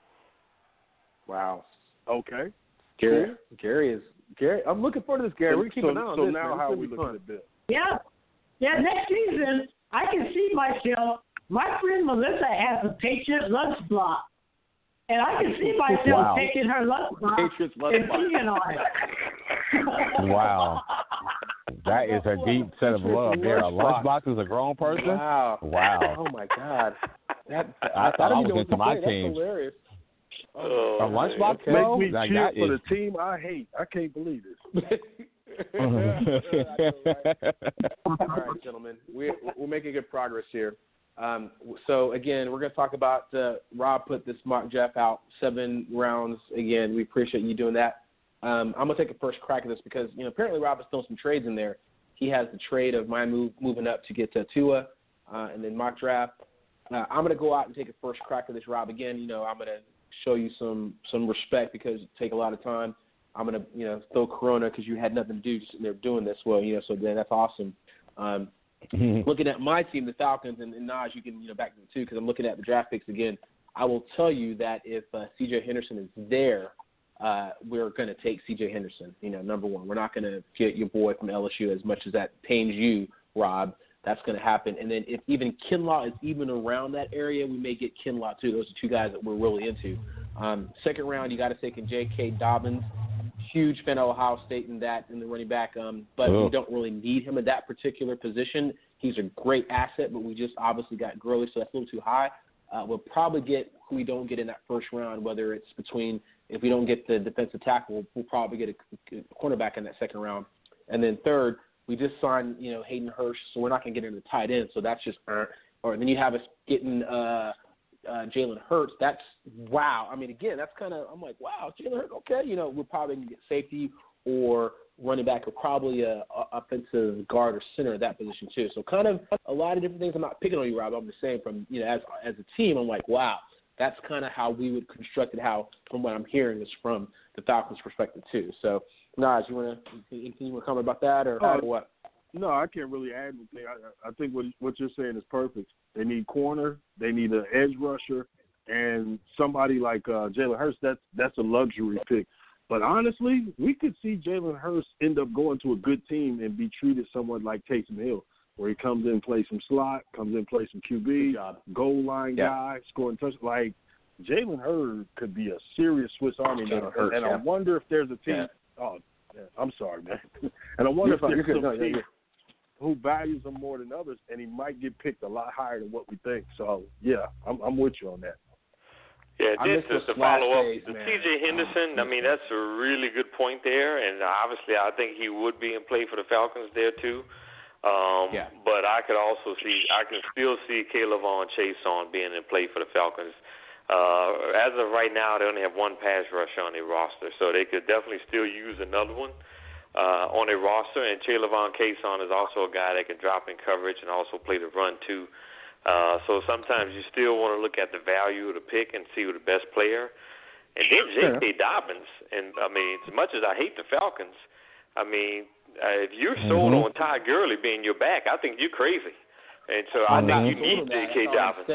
Wow. Okay. Gary, cool. Gary is Gary. I'm looking forward to this, Gary. So, We're keeping an eye on so this. now, man. how are this we looking fun. at Bill? Yeah. Yeah, next season, I can see myself, my friend Melissa has a Patriots lunch block. And I can see myself wow. taking her lunch block Patriots lunch and block. peeing on it. Wow. That is a deep set of love there. A lunchbox is a grown person? Wow. Wow. Oh, my God. That, I, I thought I was into into my That's team. hilarious. Oh, a lunchbox, okay. bro? Make me like, cheer for is... the team I hate. I can't believe this. All right, gentlemen. We're, we're making good progress here. Um, so, again, we're going to talk about uh, Rob put this mock draft out, seven rounds. Again, we appreciate you doing that. Um, I'm going to take a first crack at this because, you know, apparently Rob has thrown some trades in there. He has the trade of my move moving up to get to Tua uh, and then mock draft. Uh, I'm going to go out and take a first crack at this, Rob. Again, you know, I'm going to show you some, some respect because it take a lot of time. I'm going to, you know, throw Corona because you had nothing to do just sitting there doing this. Well, you know, so then that's awesome. Um, looking at my team, the Falcons, and, and Naj, you can, you know, back to the two because I'm looking at the draft picks again. I will tell you that if uh, C J Henderson is there, uh, we're going to take C J Henderson, you know, number one. We're not going to get your boy from L S U as much as that pains you, Rob. That's going to happen. And then if even Kinlaw is even around that area, we may get Kinlaw too. Those are two guys that we're really into. Um, second round, you got to take in J K. Dobbins. Huge fan of Ohio State in that in the running back, um, but oh. we don't really need him in that particular position. He's a great asset, but we just obviously got Gurley, so that's a little too high. Uh, we'll probably get who we don't get in that first round, whether it's between if we don't get the defensive tackle, we'll probably get a, a cornerback in that second round. And then third, we just signed, you know, Hayden Hurst, so we're not going to get into the tight end, so that's just uh, or then you have us getting uh, uh, Jalen Hurts, that's wow. I mean, again, that's kind of, I'm like, wow, Jalen Hurts, okay. You know, we're probably going to get safety or running back or probably a, a offensive guard or center at that position too. So kind of a lot of different things. I'm not picking on you, Rob. I'm just saying from, you know, as as a team, I'm like, wow, that's kind of how we would construct it, how, from what I'm hearing, is from the Falcons' perspective too. So, Naj, you want to, anything you want to comment about that or, uh, or what? No, I can't really add anything. I, I think what what you're saying is perfect. They need corner, they need an edge rusher, and somebody like uh, Jalen Hurts. That's that's a luxury pick. But honestly, we could see Jalen Hurts end up going to a good team and be treated somewhat like Taysom Hill, where he comes in, plays some slot, comes in, plays some Q B, goal line yeah. guy, scoring touch. Like Jalen Hurts could be a serious Swiss Army knife. And, and yeah. I wonder if there's a team. Yeah. Oh, yeah, I'm sorry, man. And I wonder you're if there's some team who values him more than others, and he might get picked a lot higher than what we think. So yeah, I'm, I'm with you on that. Yeah, just to, to follow up, the T J Henderson, I mean, that's a really good point there, and obviously I think he would be in play for the Falcons there too. Um, yeah. But I could also see, I can still see K'Lavon Chaisson being in play for the Falcons. Uh, as of right now, they only have one pass rusher on their roster, so they could definitely still use another one uh, on their roster. And K'Lavon Chaisson is also a guy that can drop in coverage and also play the run too. Uh, so sometimes you still want to look at the value of the pick and see who the best player. And then J K. Dobbins. And, I mean, as much as I hate the Falcons, I mean, uh, if you're sold mm-hmm. on Ty Gurley being your back, I think you're crazy. And so I I'm think you need J K. Dobbins.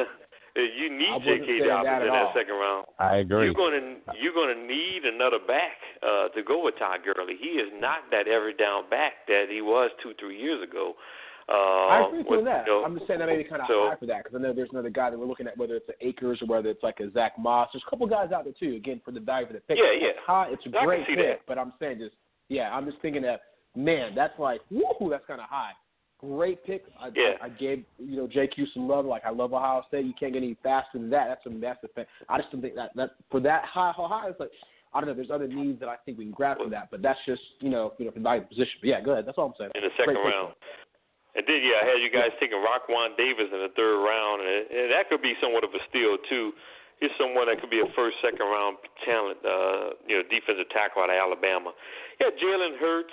You need J K. Dobbins in that second round. I agree. You're going to you're going to need another back uh, to go with Ty Gurley. He is not that every down back that he was two, three years ago. Uh, I agree with that. You know, I'm just saying that may be kind of so, high for that because I know there's another guy that we're looking at, whether it's an Akers or whether it's like a Zach Moss. There's a couple guys out there too. Again, for the value of the pick, yeah, yeah, it's high. It's a I great pick, that. but I'm saying just yeah, I'm just thinking that man, that's like woohoo, that's kind of high. Great pick. I, yeah. I, I gave you know J Q some love. Like I love Ohio State. You can't get any faster than that. That's a massive thing. I just don't think that that for that high, how high it's like. I don't know. There's other needs that I think we can grab from that, but that's just you know you know for the value position. But yeah, go ahead. That's all I'm saying. In the second great round. Pick. And then, yeah, I had you guys taking Raquan Davis in the third round, and, and that could be somewhat of a steal, too. He's someone that could be a first, second-round talent, uh, you know, defensive tackle out of Alabama. Yeah, Jalen Hurts,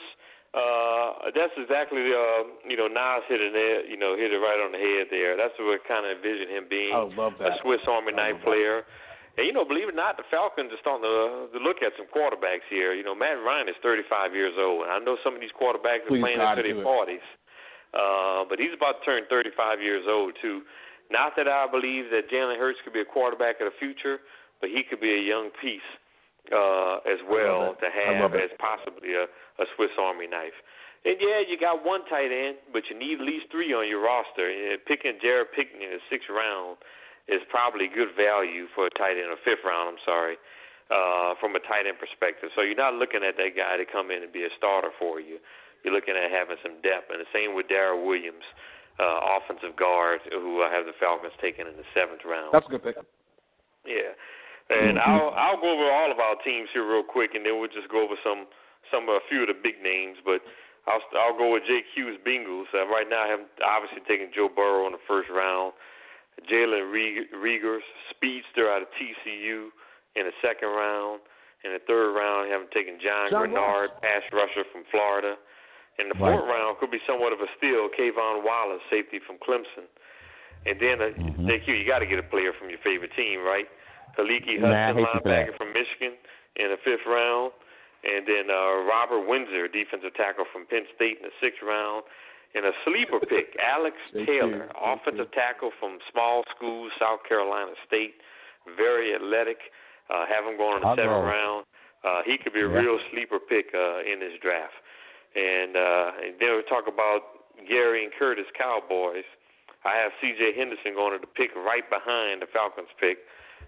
uh, that's exactly, uh, you know, Nas hit it there, you know, hit it right on the head there. That's what I kind of envisioned him being, I love that. a Swiss Army knife player. And, you know, believe it or not, the Falcons are starting to, to look at some quarterbacks here. You know, Matt Ryan is thirty-five years old, and I know some of these quarterbacks are Please playing into their forties. Uh, but he's about to turn thirty-five years old, too. Not that I believe that Jalen Hurts could be a quarterback of the future, but he could be a young piece uh, as well to have as possibly a, a Swiss Army knife. And, yeah, you got one tight end, but you need at least three on your roster. And picking Jared Pinkney in the sixth round is probably good value for a tight end, or fifth round, I'm sorry, uh, from a tight end perspective. So you're not looking at that guy to come in and be a starter for you. You're looking at having some depth, and the same with Darrell Williams, uh, offensive guard, who I have the Falcons taking in the seventh round. That's a good pick. Yeah, and mm-hmm. I'll I'll go over all of our teams here real quick, and then we'll just go over some some a few of the big names. But I'll I'll go with J Q's Bengals. Uh, right now, I have obviously taken Joe Burrow in the first round, Jalen Reagor, speedster out of T C U, in the second round. In the third round, I have taken John, John Grenard, Ross. pass rusher from Florida. In the fourth right. round, could be somewhat of a steal, Kayvon Wallace, safety from Clemson. And then, uh, mm-hmm. J Q, you got to get a player from your favorite team, right? Kaliki Hudson, nah, linebacker from Michigan, in the fifth round. And then uh, Robert Windsor, defensive tackle from Penn State, in the sixth round. And a sleeper pick, Alex Taylor, offensive tackle from small school, South Carolina State, very athletic. Uh, have him going in the I'll seventh go. round. Uh, he could be a yeah. real sleeper pick uh, in this draft. And, uh, and then we talk about Gary and Curtis Cowboys. I have C J Henderson going to the pick right behind the Falcons pick.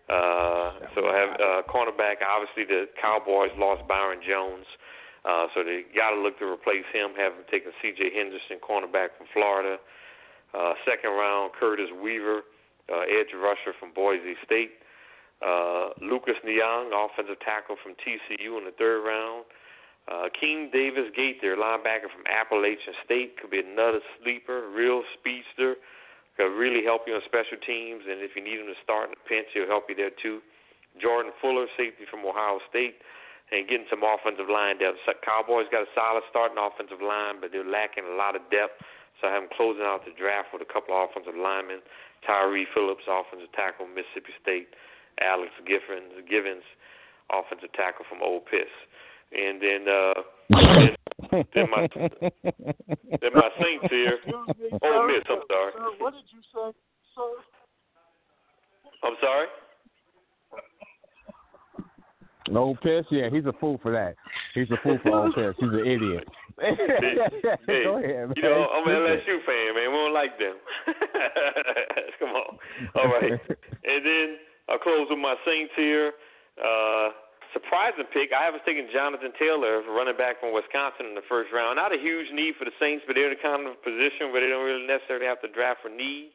Uh, so I have uh, cornerback. Obviously, the Cowboys lost Byron Jones, uh, so they got to look to replace him, having taken C J Henderson, cornerback from Florida. Uh, second round, Curtis Weaver, uh, edge rusher from Boise State. Uh, Lucas Niang, offensive tackle from T C U in the third round. Uh, King Davis Gaither, linebacker from Appalachian State, could be another sleeper, real speedster. Could really help you on special teams, and if you need him to start in a pinch, he'll help you there too. Jordan Fuller, safety from Ohio State, and getting some offensive line depth. So Cowboys got a solid starting offensive line, but they're lacking a lot of depth. So I have them closing out the draft with a couple of offensive linemen. Tyree Phillips, offensive tackle, Mississippi State. Alex Givens, Givens, offensive tackle from Ole Miss. And then, uh, then, then my then my Saints here. Ole Miss, I'm sorry. Sir, what did you say, sir? I'm sorry? Ole Miss, yeah, he's a fool for that. He's a fool for Ole Miss. He's an idiot. Hey, Go ahead, man. You know, I'm an L S U fan, man. We don't like them. Come on. All right. And then I'll close with my Saints here. Uh, surprising pick. I haven't taken Jonathan Taylor, running back from Wisconsin, in the first round. Not a huge need for the Saints, but they're in a kind of position where they don't really necessarily have to draft for need.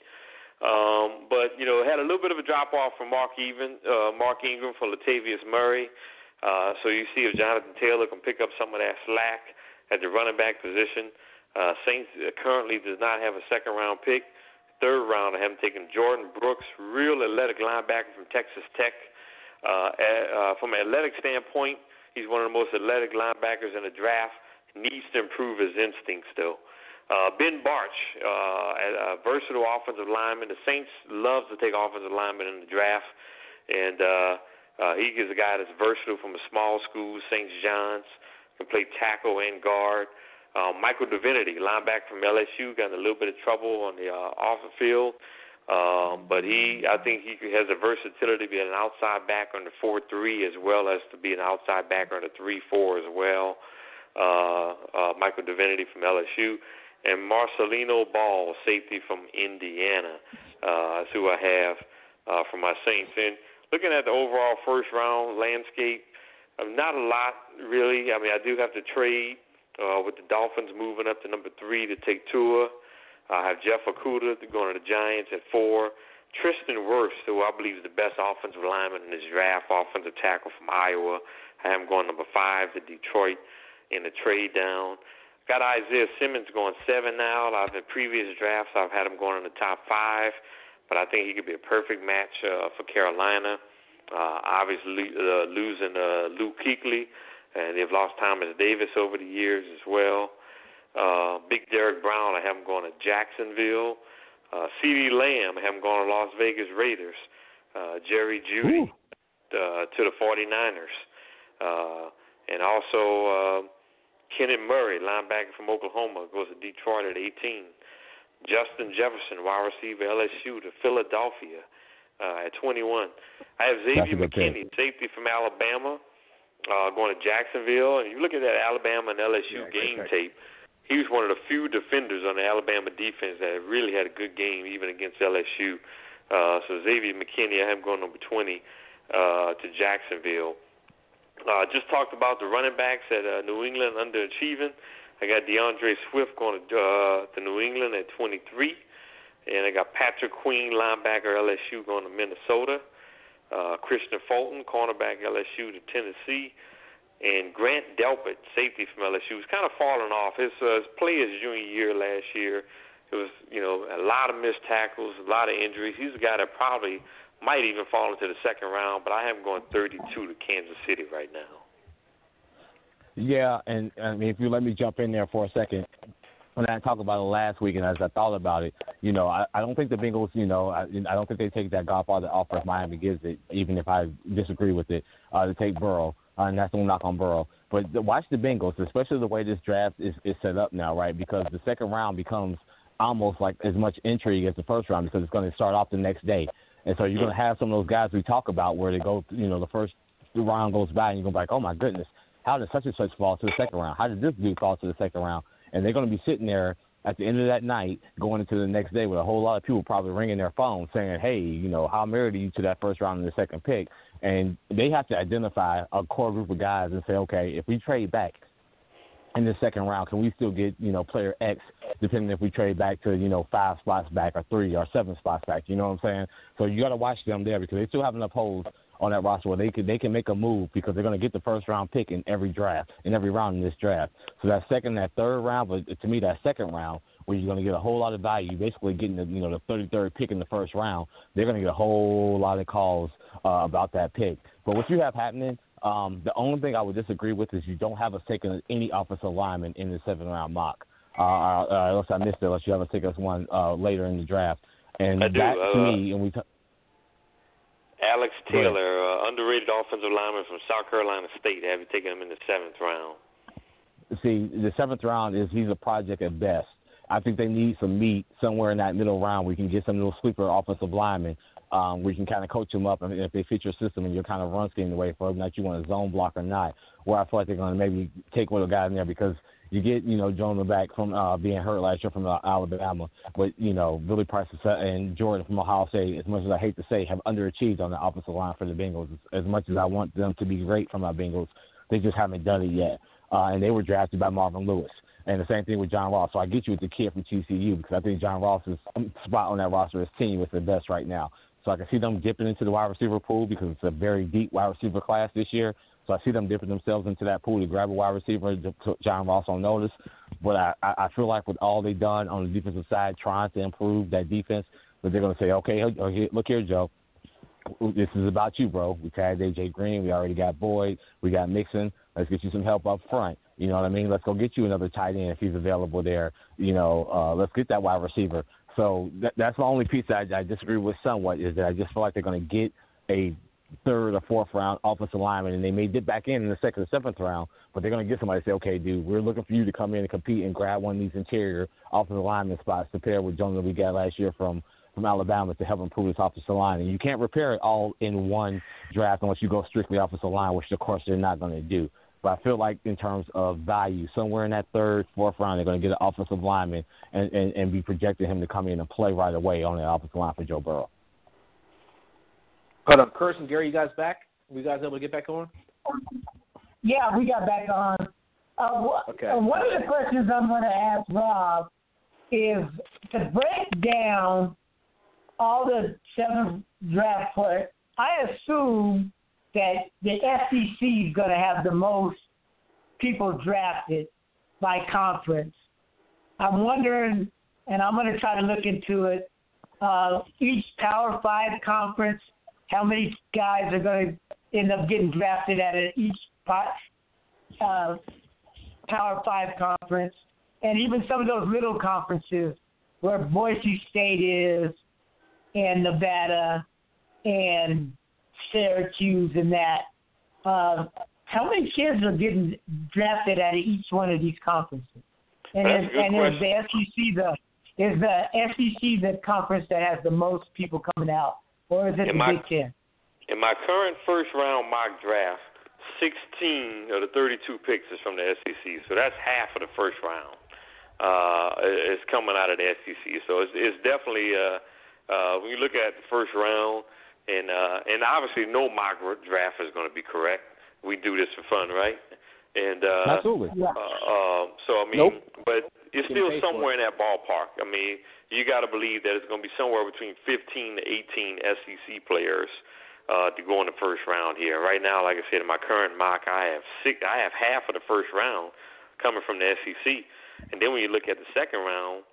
Um, but, you know, had a little bit of a drop-off from Mark, Even, uh, Mark Ingram for Latavius Murray. Uh, so you see if Jonathan Taylor can pick up some of that slack at the running back position. Uh, Saints currently does not have a second-round pick. Third round, I haven't taken Jordan Brooks, real athletic linebacker from Texas Tech. Uh, uh, from an athletic standpoint, he's one of the most athletic linebackers in the draft. Needs to improve his instincts, though. Uh, Ben Barch, uh, a versatile offensive lineman. The Saints love to take offensive linemen in the draft, and uh, uh, he is a guy that's versatile from a small school, Saint John's, can play tackle and guard. Uh, Michael Divinity, linebacker from L S U, got in a little bit of trouble on the uh, off the field. Um, but he, I think he has the versatility to be an outside back on the four three as well as to be an outside back on the three four as well. Uh, uh, Michael Divinity from L S U. And Marcelino Ball, safety from Indiana, uh, is who I have uh, for my Saints. And looking at the overall first round landscape, um, not a lot really. I mean, I do have to trade uh, with the Dolphins moving up to number three to take Tua. I have Jeff Okudah going to the Giants at four. Tristan Wirfs, who I believe is the best offensive lineman in this draft, offensive tackle from Iowa. I have him going number five to Detroit in the trade down. Got Isaiah Simmons going seven now. I've in previous drafts, I've had him going in the top five, but I think he could be a perfect match uh, for Carolina. Uh, obviously uh, losing uh, Luke Kuechly, and they've lost Thomas Davis over the years as well. Uh, Big Derek Brown, I have him going to Jacksonville. Uh, CeeDee Lamb, I have him going to Las Vegas Raiders. Uh, Jerry Jeudy uh, to the forty-niners. Uh, and also uh, Kenneth Murray, linebacker from Oklahoma, goes to Detroit at eighteen. Justin Jefferson, wide receiver, L S U to Philadelphia uh, at twenty-one. I have Xavier McKinney, safety from Alabama, uh, going to Jacksonville. And you look at that Alabama and L S U yeah, game tape, he was one of the few defenders on the Alabama defense that really had a good game, even against L S U. Uh, so Xavier McKinney, I have him going number twenty uh, to Jacksonville. Uh, just talked about the running backs at uh, New England underachieving. I got DeAndre Swift going to, uh, to New England at twenty-three. And I got Patrick Queen, linebacker, L S U, going to Minnesota. Uh, Christian Fulton, cornerback, L S U, to Tennessee. And Grant Delpit, safety from L S U, was kind of falling off. His, uh, his play his junior year last year, it was, you know, a lot of missed tackles, a lot of injuries. He's a guy that probably might even fall into the second round, but I have him going thirty-two to Kansas City right now. Yeah, and I mean, if you let me jump in there for a second, when I talked about it last week and as I thought about it, you know, I, I don't think the Bengals, you know, I, I don't think they take that Godfather offer if Miami gives it, even if I disagree with it, uh, to take Burrow. Uh, and that's no knock on Burrow. But the, watch the Bengals, especially the way this draft is, is set up now, right? Because the second round becomes almost like as much intrigue as the first round because it's going to start off the next day. And so you're going to have some of those guys we talk about where they go, you know, the first round goes by and you're going to be like, oh, my goodness, how did such and such fall to the second round? How did this dude fall to the second round? And they're going to be sitting there at the end of that night going into the next day with a whole lot of people probably ringing their phone saying, hey, you know, how married are you to that first round and the second pick? And they have to identify a core group of guys and say, okay, if we trade back in the second round, can we still get, you know, player X, depending if we trade back to, you know, five spots back or three or seven spots back, you know what I'm saying? So you got to watch them there because they still have enough holes on that roster where they can, they can make a move because they're going to get the first round pick in every draft, in every round in this draft. So that second, that third round, but to me, that second round where you're going to get a whole lot of value. You're basically getting the, you know, the thirty-third pick in the first round. They're going to get a whole lot of calls uh, about that pick. But what you have happening, um, the only thing I would disagree with is you don't have us taking any offensive lineman in the seventh round mock. Uh, uh, unless I missed it, unless you have us take us one uh, later in the draft. And I do. that, to uh, me, and we. T- Alex Taylor, uh, underrated offensive lineman from South Carolina State. Have you taken him in the seventh round? See, the seventh round is he's a project at best. I think they need some meat somewhere in that middle round where we can get some little sleeper offensive linemen. Um, we can kind of coach them up, and if they fit your system and you're kind of run scheme the way for them, that you want a zone block or not, where I feel like they're going to maybe take one of the guys in there because you get, you know, Jonah back from uh, being hurt last year from uh, Alabama, but, you know, Billy Price and Jordan from Ohio State, as much as I hate to say, have underachieved on the offensive line for the Bengals. As much as I want them to be great from our Bengals, they just haven't done it yet. Uh, and they were drafted by Marvin Lewis. And the same thing with John Ross. So I get you with the kid from T C U because I think John Ross's spot on that roster is team is the best right now. So I can see them dipping into the wide receiver pool because it's a very deep wide receiver class this year. So I see them dipping themselves into that pool to grab a wide receiver to put John Ross on notice. But I, I feel like with all they've done on the defensive side, trying to improve that defense, that they're going to say, okay, look here, Joe. This is about you, bro. We tagged A J Green. We already got Boyd. We got Mixon. Let's get you some help up front. You know what I mean? Let's go get you another tight end if he's available there. You know, uh, let's get that wide receiver. So that, that's the only piece that I, I disagree with somewhat is that I just feel like they're going to get a third or fourth round offensive lineman, and they may dip back in in the second or seventh round, but they're going to get somebody to say, okay, dude, we're looking for you to come in and compete and grab one of these interior offensive lineman spots to pair with Jonah that we got last year from, from Alabama to help improve this offensive line. And you can't repair it all in one draft unless you go strictly offensive line, which, of course, they're not going to do. But I feel like in terms of value, somewhere in that third, fourth round, they're going to get an offensive lineman and, and, and be projecting him to come in and play right away on the offensive line for Joe Burrow. Hold on, Curtis and Gary, you guys back? Were you guys able to get back on? Yeah, we got back on. Uh, okay. Uh, one of the questions I'm going to ask Rob is to break down all the seven draft players. I assume that the S E C is going to have the most people drafted by conference. I'm wondering, and I'm going to try to look into it, uh, each Power Five conference, how many guys are going to end up getting drafted at each uh, Power Five conference, and even some of those little conferences where Boise State is, and Nevada, and Syracuse, and that. Uh, how many kids are getting drafted at each one of these conferences? And is, and is the S E C the is the S E C the conference that has the most people coming out, or is it in the my, Big Ten? In my current first round mock draft, sixteen of the thirty-two picks is from the S E C, so that's half of the first round. Uh, it's coming out of the S E C, so it's, it's definitely uh, uh, when you look at the first round, and uh, and obviously no mock draft is going to be correct. We do this for fun, right? And uh, absolutely. Uh, uh, so I mean, nope. but it's still somewhere in that ballpark. I mean, you got to believe that it's going to be somewhere between fifteen to eighteen S E C players uh, to go in the first round here. Right now, like I said, in my current mock, I have six. I have half of the first round coming from the S E C, and then when you look at the second round,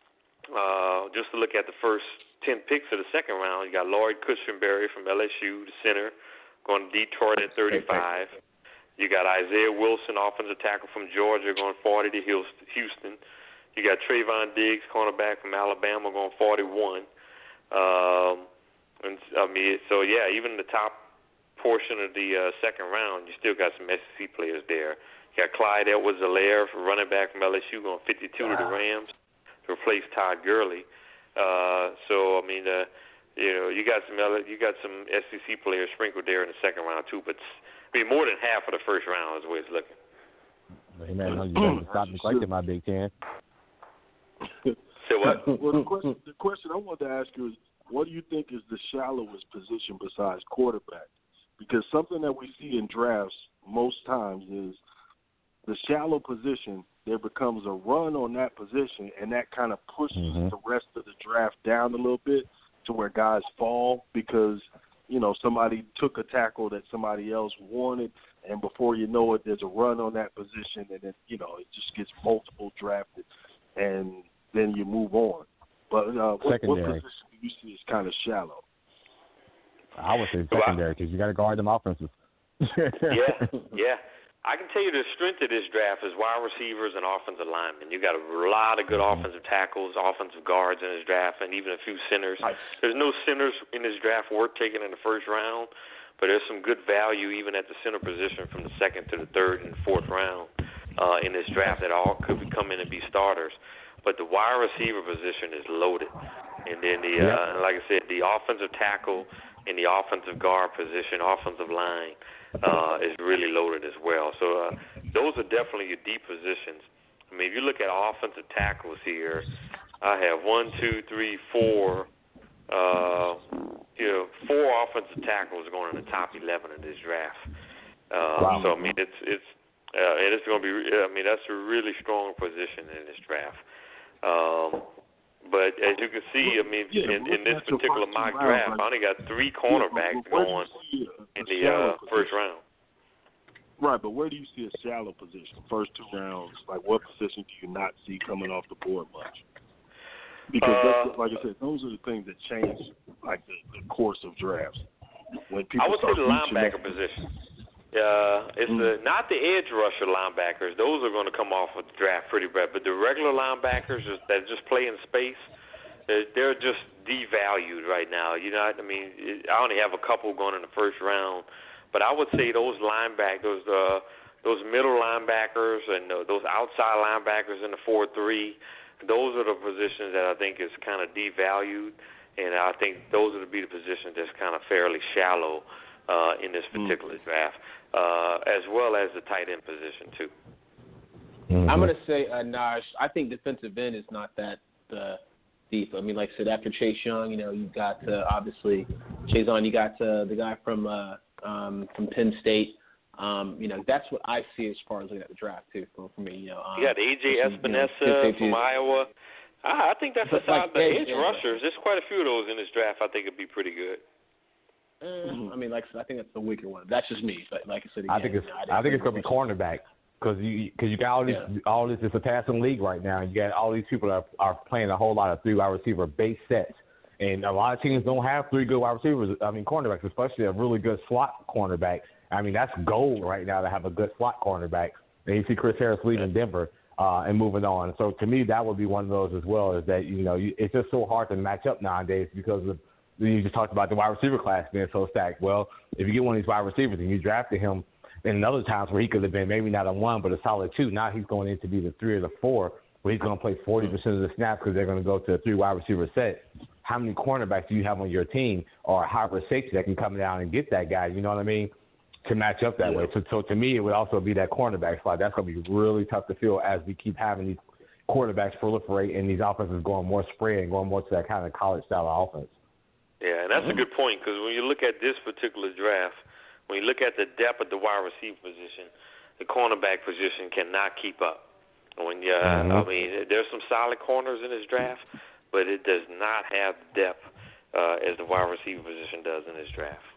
uh, just to look at the first ten picks of the second round, you got Lloyd Cushenberry from L S U, the center, going to Detroit at thirty-five. You got Isaiah Wilson, offensive tackle from Georgia, going forty to Houston. You got Trayvon Diggs, cornerback from Alabama, going forty-one. Um, and I mean, so yeah, even the top portion of the uh, second round, you still got some S E C players there. You got Clyde Edwards-Helaire, running back from L S U, going fifty-two wow. to the Rams to replace Todd Gurley. Uh, so I mean, uh, you know, you got some you got some S E C players sprinkled there in the second round too, but I mean, more than half of the first round is the way it's looking. Hey man, you better stop neglecting my Big Ten. Say what? Well, the question, the question I wanted to ask you is, what do you think is the shallowest position besides quarterback? Because something that we see in drafts most times is the shallow position, there becomes a run on that position, and that kind of pushes mm-hmm. the rest of the draft down a little bit to where guys fall because, you know, somebody took a tackle that somebody else wanted, and before you know it, there's a run on that position, and then, you know, it just gets multiple drafted. And then you move on. But uh, what, what Secondary. position do you see is kind of shallow? I would say secondary because you got to guard them offenses. yeah, yeah. I can tell you the strength of this draft is wide receivers and offensive linemen. You got a lot of good mm-hmm. offensive tackles, offensive guards in this draft, and even a few centers. Nice. There's no centers in this draft worth taking in the first round, but there's some good value even at the center position from the second to the third and fourth round uh, in this draft that all could come in and be starters. But the wide receiver position is loaded, and then the yep. uh, like I said, the offensive tackle and the offensive guard position, offensive line. Uh, is really loaded as well. So uh, those are definitely your deep positions. I mean, if you look at offensive tackles here, I have one, two, three, four, uh, you know, four offensive tackles going in the top eleven of this draft. Uh, wow. So I mean, it's it's uh, and it's going to be. I mean, that's a really strong position in this draft. Um, But as you can see, I mean, yeah, in, in this particular mock draft, I only got three cornerbacks yeah, going in the uh, first round. Right, but where do you see a shallow position? First two rounds, like what position do you not see coming off the board much? Because, uh, that's, like I said, those are the things that change, like the, the course of drafts. When people I would say start the linebacker that, position. Uh, it's mm. the, not the edge rusher linebackers. Those are going to come off of the draft pretty bad. But the regular linebackers that just play in space, they're, they're just devalued right now. You know, I mean, I only have a couple going in the first round, but I would say those linebackers, uh, those middle linebackers, and uh, those outside linebackers in the four three, those are the positions that I think is kind of devalued, and I think those are to be the positions that's kind of fairly shallow uh, in this particular mm. draft. Uh, as well as the tight end position, too. Mm-hmm. I'm going to say, uh, Naj, I think defensive end is not that uh, deep. I mean, like I said, after Chase Young, you know, you got, uh, obviously, Chase on, you got uh, the guy from uh, um, from Penn State. Um, you know, that's what I see as far as looking at the draft, too, for, for me. You know, um, you got A J Espinosa you know, from Iowa. I, I think that's a solid. The edge rushers, there's quite a few of those in this draft I think would be pretty good. Uh, I mean, like I said, I think that's the weaker one. That's just me, but like I said, again, I think it's you know, I, I think it's gonna be cornerback because you because you got all these yeah. all this. It's a passing league right now. You got all these people that are, are playing a whole lot of three wide receiver base sets, and a lot of teams don't have three good wide receivers. I mean, cornerbacks, especially a really good slot cornerback. I mean, that's gold right now to have a good slot cornerback. And you see Chris Harris leaving Denver uh, and moving on. So to me, that would be one of those as well. Is that you know you, it's just so hard to match up nowadays because of. You just talked about the wide receiver class being so stacked. Well, if you get one of these wide receivers and you drafted him in other times where he could have been maybe not a one but a solid two, now he's going in to be the three or the four where he's going to play forty percent of the snaps because they're going to go to a three wide receiver set. How many cornerbacks do you have on your team or a hybrid safety that can come down and get that guy, you know what I mean, to match up that yeah. way? So, so to me, it would also be that cornerback slot. That's going to be really tough to fill as we keep having these quarterbacks proliferate and these offenses going more spread and going more to that kind of college-style offense. Yeah, and that's a good point because when you look at this particular draft, when you look at the depth of the wide receiver position, the cornerback position cannot keep up. When you, mm-hmm. I mean, there's some solid corners in this draft, but it does not have depth uh, as the wide receiver position does in this draft.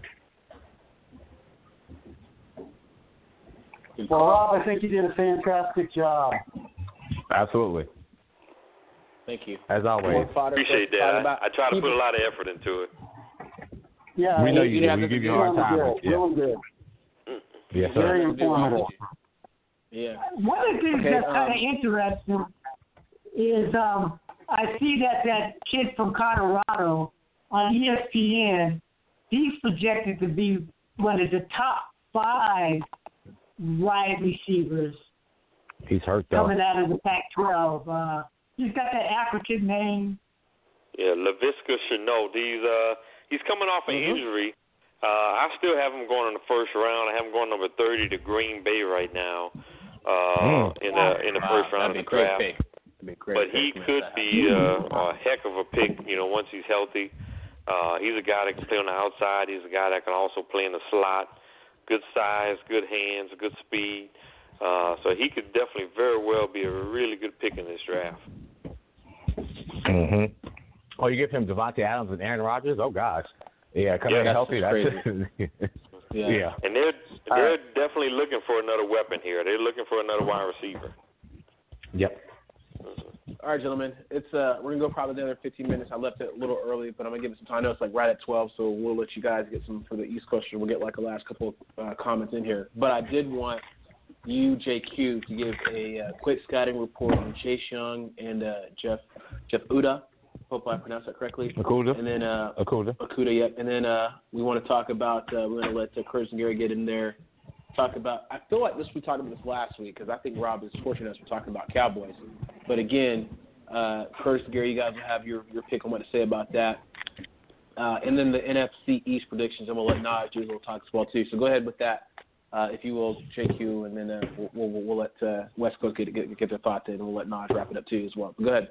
Well, Rob, I think you did a fantastic job. Absolutely. Thank you. As always. Appreciate that. I, I try to put a lot of effort into it. Yeah, we know you. you do. We give you a hard time. Good. Yeah. Really good. Yes, sir. Very informative. Yeah. One of the things okay, that's um, kind of interesting is um, I see that that kid from Colorado on E S P N, he's projected to be one of the top five wide receivers. He's hurt though. Coming out of the Pac twelve. Uh, he's got that African name. Yeah, Laviska Shenault. He's uh he's coming off an mm-hmm. injury. Uh, I still have him going in the first round. I have him going number thirty to Green Bay right now. Uh, mm. in the in the wow, first round of the draft. But he could be uh, a heck of a pick, you know, once he's healthy. Uh, he's a guy that can play on the outside. He's a guy that can also play in the slot. Good size, good hands, good speed. Uh, so he could definitely very well be a really good pick in this draft. Mm-hmm. Oh, you give him Devontae Adams and Aaron Rodgers? Oh, gosh. Yeah, coming yeah, in healthy. That's yeah. yeah. And they're they're right. definitely looking for another weapon here. They're looking for another wide receiver. Yep. All All right, gentlemen. It's uh, we're gonna go probably another fifteen minutes. I left it a little early, but I'm gonna give it some time. I know it's like right at twelve, so we'll let you guys get some for the East Coast. We'll get like the last couple of uh, comments in here. But I did want you, J Q, to give a uh, quick scouting report on Chase Young and uh, Jeff Jeff Uda. Hope I pronounced that correctly. Okudah. And then uh, Okudah. Okudah, yep. And then uh, we want to talk about. Uh, we're gonna let uh, Curtis and Gary get in there. Talk about. I feel like this we talked about this last week because I think Rob is fortunate us for talking about Cowboys. But again, uh, Curtis and Gary, you guys will have your, your pick on what to say about that. Uh, and then the N F C East predictions. I'm gonna let Naj do a little talk as well too. So go ahead with that, uh, if you will, J Q, and then uh, we'll, we'll we'll let uh, West Coast get, get get their thoughts in, and we'll let Naj wrap it up too as well. But go ahead.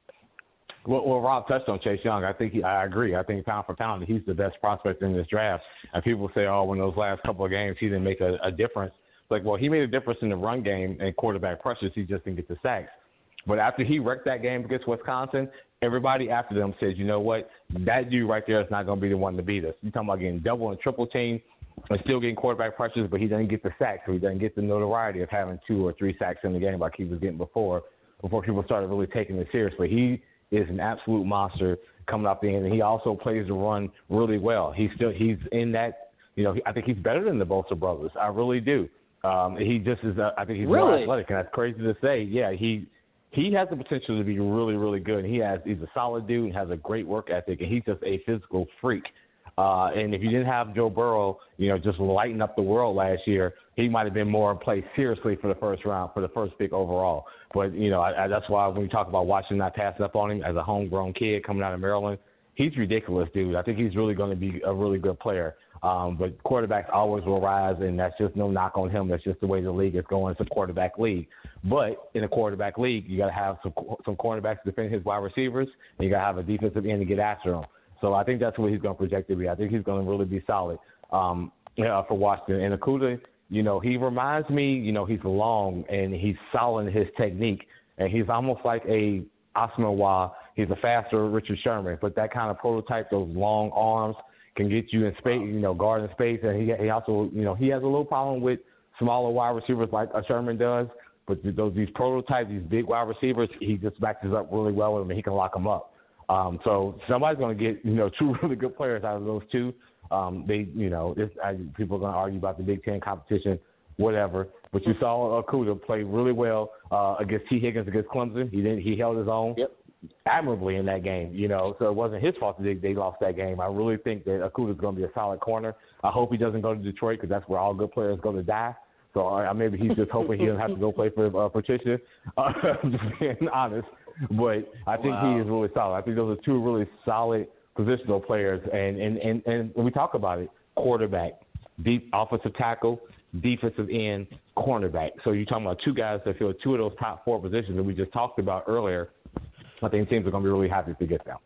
Well, well, Rob touched on Chase Young. I think he, I agree. I think pound for pound, he's the best prospect in this draft. And people say, oh, when those last couple of games, he didn't make a, a difference. It's like, well, he made a difference in the run game and quarterback pressures. He just didn't get the sacks. But after he wrecked that game against Wisconsin, everybody after them said, you know what, that dude right there is not going to be the one to beat us. You're talking about getting double and triple team and still getting quarterback pressures, but he doesn't get the sacks, so he doesn't get the notoriety of having two or three sacks in the game like he was getting before, before people started really taking it seriously. He is an absolute monster coming off the end, and he also plays the run really well. He's still he's in that, you know, I think he's better than the Bosa brothers. I really do. Um, he just is. Uh, I think he's really? more athletic, and that's crazy to say. Yeah, he he has the potential to be really, really good. He has he's a solid dude and has a great work ethic, and he's just a physical freak. Uh, and if you didn't have Joe Burrow, you know, just lighting up the world last year, he might have been more played seriously for the first round, for the first pick overall. But, you know, I, I, that's why when we talk about watching not passing up on him as a homegrown kid coming out of Maryland, he's ridiculous, dude. I think he's really going to be a really good player. Um, but quarterbacks always will rise, and that's just no knock on him. That's just the way the league is going. It's a quarterback league. But in a quarterback league, you got to have some some quarterbacks to defend his wide receivers, and you got to have a defensive end to get after them. So I think that's what he's going to project to be. I think he's going to really be solid um, yeah, for Washington. And Okudah, you know, he reminds me, you know, he's long and he's solid in his technique, and he's almost like a Asmawa. He's a faster Richard Sherman, but that kind of prototype, those long arms, can get you in space, you know, guarding space. And he, he also, you know, he has a little problem with smaller wide receivers like a Sherman does, but those these prototypes, these big wide receivers, he just backs up really well with them, and he can lock them up. Um, so somebody's going to get, you know, two really good players out of those two. Um, they, you know, this, I, people are going to argue about the Big Ten competition, whatever. But you saw Okudah play really well uh, against T. Higgins against Clemson. He didn't. He held his own yep. admirably in that game. You know, so it wasn't his fault that they, they lost that game. I really think that Okudah's going to be a solid corner. I hope he doesn't go to Detroit because that's where all good players go to die. So uh, maybe he's just hoping he doesn't have to go play for uh, Patricia. Uh, just being honest. But I think wow. he is really solid. I think those are two really solid positional players. And, and, and, and when we talk about it, quarterback, deep offensive tackle, defensive end, cornerback. So you're talking about two guys that fill two of those top four positions that we just talked about earlier. I think teams are going to be really happy to get them.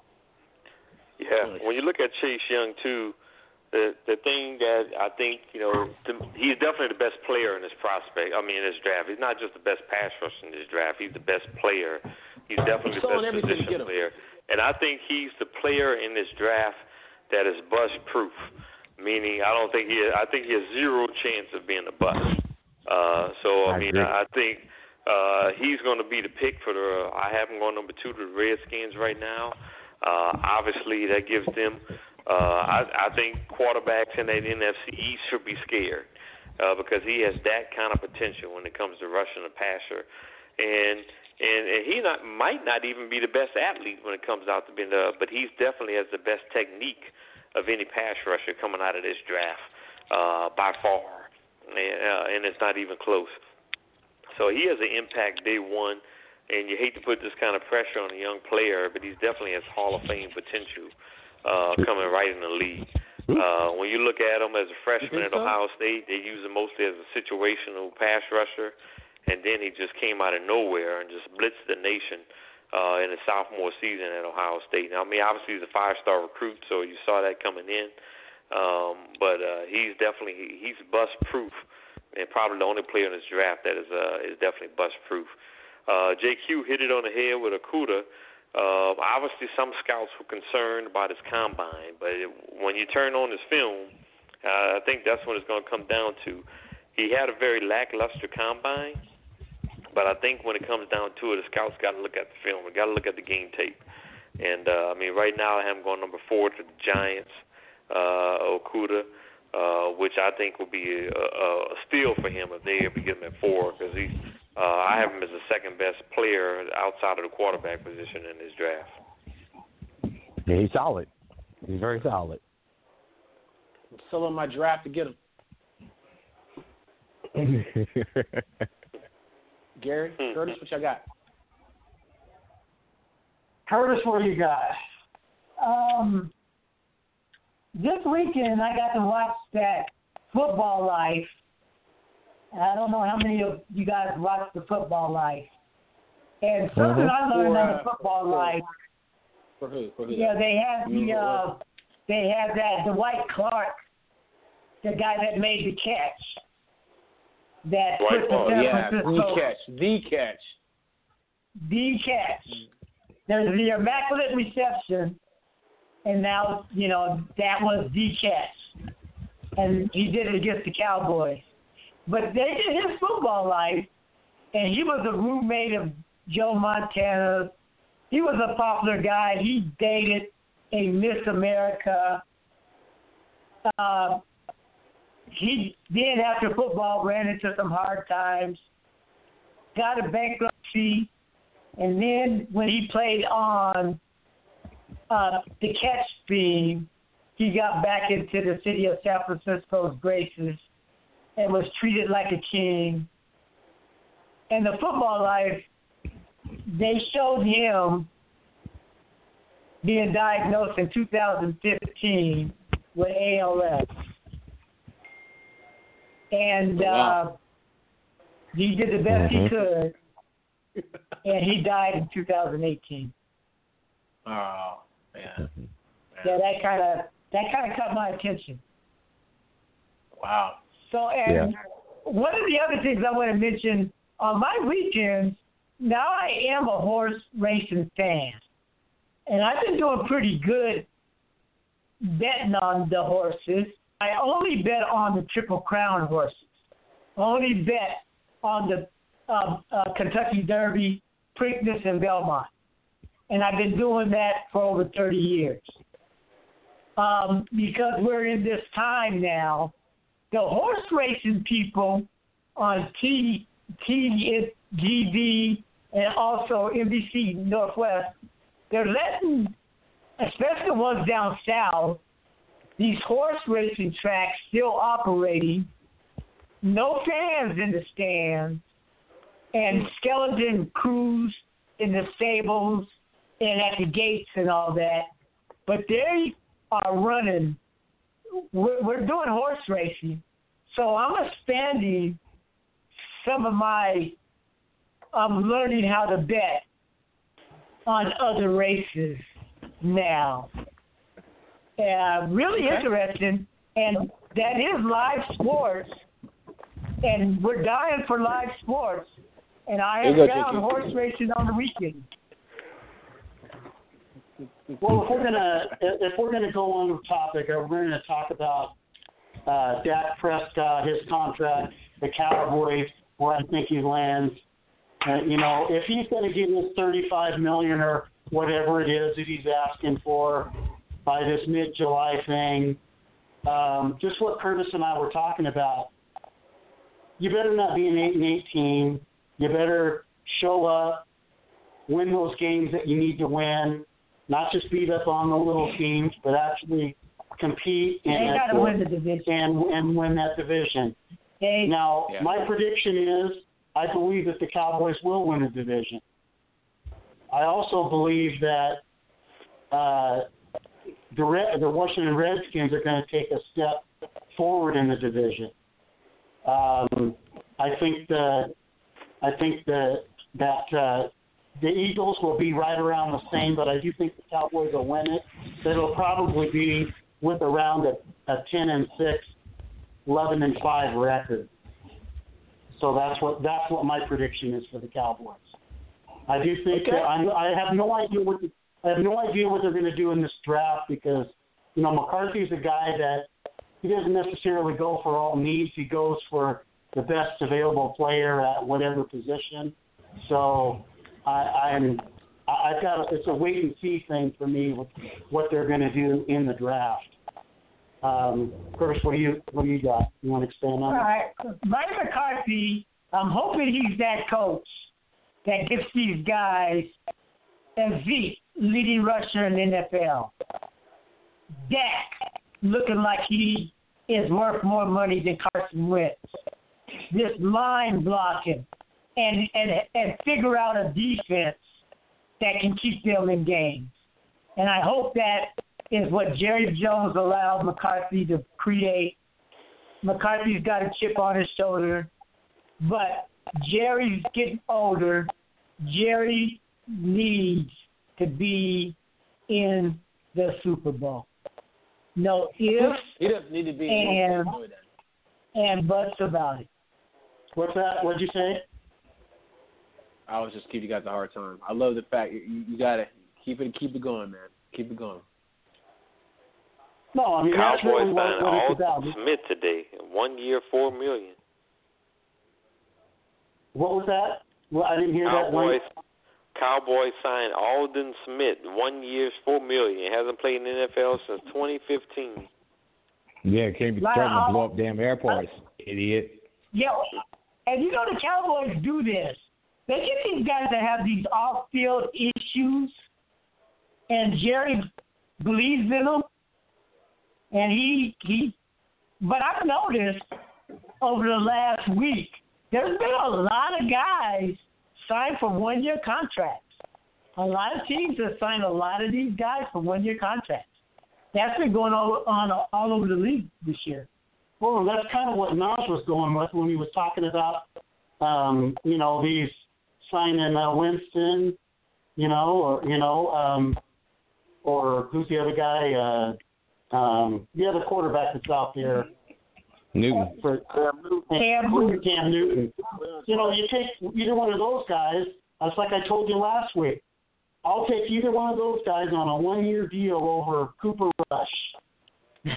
Yeah, when you look at Chase Young, too, the the thing that I think, you know, the, he's definitely the best player in this prospect. I mean, in this draft. He's not just the best pass rusher in this draft. He's the best player. He's definitely the best position player. And I think he's the player in this draft that is bust-proof, meaning I don't think he – I think he has zero chance of being a bust. Uh, so, I, I mean, I, I think uh, he's going to be the pick for the – I have him going number two to the Redskins right now. Uh, obviously, that gives them uh, – I, I think quarterbacks in that N F C East should be scared uh, because he has that kind of potential when it comes to rushing the passer. And – And, and he not might not even be the best athlete when it comes out to being the, but he's definitely has the best technique of any pass rusher coming out of this draft uh, by far, and, uh, and it's not even close. So he has an impact day one, and you hate to put this kind of pressure on a young player, but he's definitely has Hall of Fame potential uh, coming right in the league. Uh, when you look at him as a freshman at Ohio State, they use him mostly as a situational pass rusher. And then he just came out of nowhere and just blitzed the nation uh, in his sophomore season at Ohio State. Now, I mean, obviously he's a five-star recruit, so you saw that coming in. Um, but uh, he's definitely he's bust-proof, and probably the only player in this draft that is uh, is definitely bust-proof. Uh, J Q hit it on the head with Okudah. Uh, obviously, some scouts were concerned about his combine, but it, when you turn on his film, uh, I think that's what it's going to come down to. He had a very lackluster combine. but I think when it comes down to it, the scouts got to look at the film. We got to look at the game tape. And uh, I mean, right now I have him going number four to the Giants, uh, Okudah, uh, which I think will be a, a steal for him if they ever get him at four, because he's. Uh, I have him as the second best player outside of the quarterback position in this draft. Yeah, he's solid. He's very solid. I'm still on my draft to get him. Gary, Curtis, what y'all got? Curtis, what do you got? Um, this weekend I got to watch that Football Life. I don't know how many of you guys watch the Football Life. And something uh-huh. I learned for, on uh, the Football for, Life. For who? For who? Yeah, they have the uh, they have that Dwight Clark, the guy that made the catch. That Dwight put the Clark, San yeah, Francisco, the catch, the catch, the catch. There's the immaculate reception, and now you know that was the catch, and he did it against the Cowboys. But they did his Football Life, and he was a roommate of Joe Montana. He was a popular guy. He dated a Miss America. Uh, he then, after football, ran into some hard times, got a bankruptcy, and then when he played on uh, the Catch theme, he got back into the city of San Francisco's graces and was treated like a king. And the Football Life, they showed him being diagnosed in two thousand fifteen with A L S. And uh, he did the best mm-hmm. he could, and he died in two thousand eighteen. Oh, man. Yeah, that kind of that kind of caught my attention. Wow. So, and yeah. one of the other things I want to mention, on my weekends, now I am a horse racing fan. And I've been doing pretty good betting on the horses. I only bet on the Triple Crown horses. Only bet on the uh, uh, Kentucky Derby, Preakness, and Belmont. And I've been doing that for over thirty years. Um, because we're in this time now, the horse racing people on T T G V and also N B C Northwest, they're letting, especially the ones down south, these horse racing tracks still operating, no fans in the stands, and skeleton crews in the stables and at the gates and all that. But they are running. We're, we're doing horse racing. So I'm expanding some of my, I'm learning how to bet on other races now. Uh, really okay. interesting. And that is live sports. And we're dying for live sports. And I have found horse racing on the weekend. Well, if we're gonna if we're gonna go on the topic, we're going to talk about uh, Dak Prescott, his contract, the Cowboys, where I think he lands. Uh, you know, if he's going to get his thirty-five million dollars or whatever it is that he's asking for by this mid-July thing, um, just what Curtis and I were talking about, you better not be an eight and eighteen. You better show up, win those games that you need to win. Not just beat up on the little teams, but actually compete and they gotta win the division and and win that division. They, now, yeah. my prediction is I believe that the Cowboys will win the division. I also believe that uh, the Red, the Washington Redskins are going to take a step forward in the division. Um, I think the I think the that. Uh, The Eagles will be right around the same, but I do think the Cowboys will win it. It'll probably be with around a, a ten and six, eleven and five record. So that's what that's what my prediction is for the Cowboys. I do think okay. that I, I have no idea what the, I have no idea what they're going to do in this draft because you know McCarthy's a guy that he doesn't necessarily go for all needs. He goes for the best available player at whatever position. So I, I'm I've got it's a wait and see thing for me with what they're going to do in the draft. Um, Curtis, what do you what do you got? You want to expand on All that? right, Mike McCarthy. I'm hoping he's that coach that gives these guys a Zeke, leading rusher in the N F L. Dak, looking like he is worth more money than Carson Wentz. This line blocking and and and figure out a defense that can keep them in games. And I hope that is what Jerry Jones allowed McCarthy to create. McCarthy's got a chip on his shoulder, but Jerry's getting older. Jerry needs to be in the Super Bowl. No ifs He doesn't need to be and, and buts about it. What's that? What'd you say? I was just giving you guys a hard time. I love the fact you, you got to keep it keep it going, man. Keep it going. No, I mean that's Cowboys really what, signed what it's about. Alden Smith today. One year, four million. What was that? Well, I didn't hear that one. Cowboys Cowboys signed Alden Smith. One year, four million. Hasn't played in the N F L since twenty fifteen. Yeah, can't be Like, threatening to um, blow up damn airports, idiot. Yeah, and you know the Cowboys do this. They get these guys that have these off-field issues, and Jerry believes in them. And he he, but I've noticed over the last week, there's been a lot of guys signed for one-year contracts. A lot of teams have signed a lot of these guys for one-year contracts. That's been going on on all over the league this year. Well, that's kind of what Naj was going with when he was talking about, um, you know, these signing uh, Winston, you know, or you know, um, or who's the other guy? Uh, um, the other quarterback that's out there. Newton. For Cam Newton. Cam Newton. You know, you take either one of those guys. That's like I told you last week. I'll take either one of those guys on a one-year deal over Cooper Rush.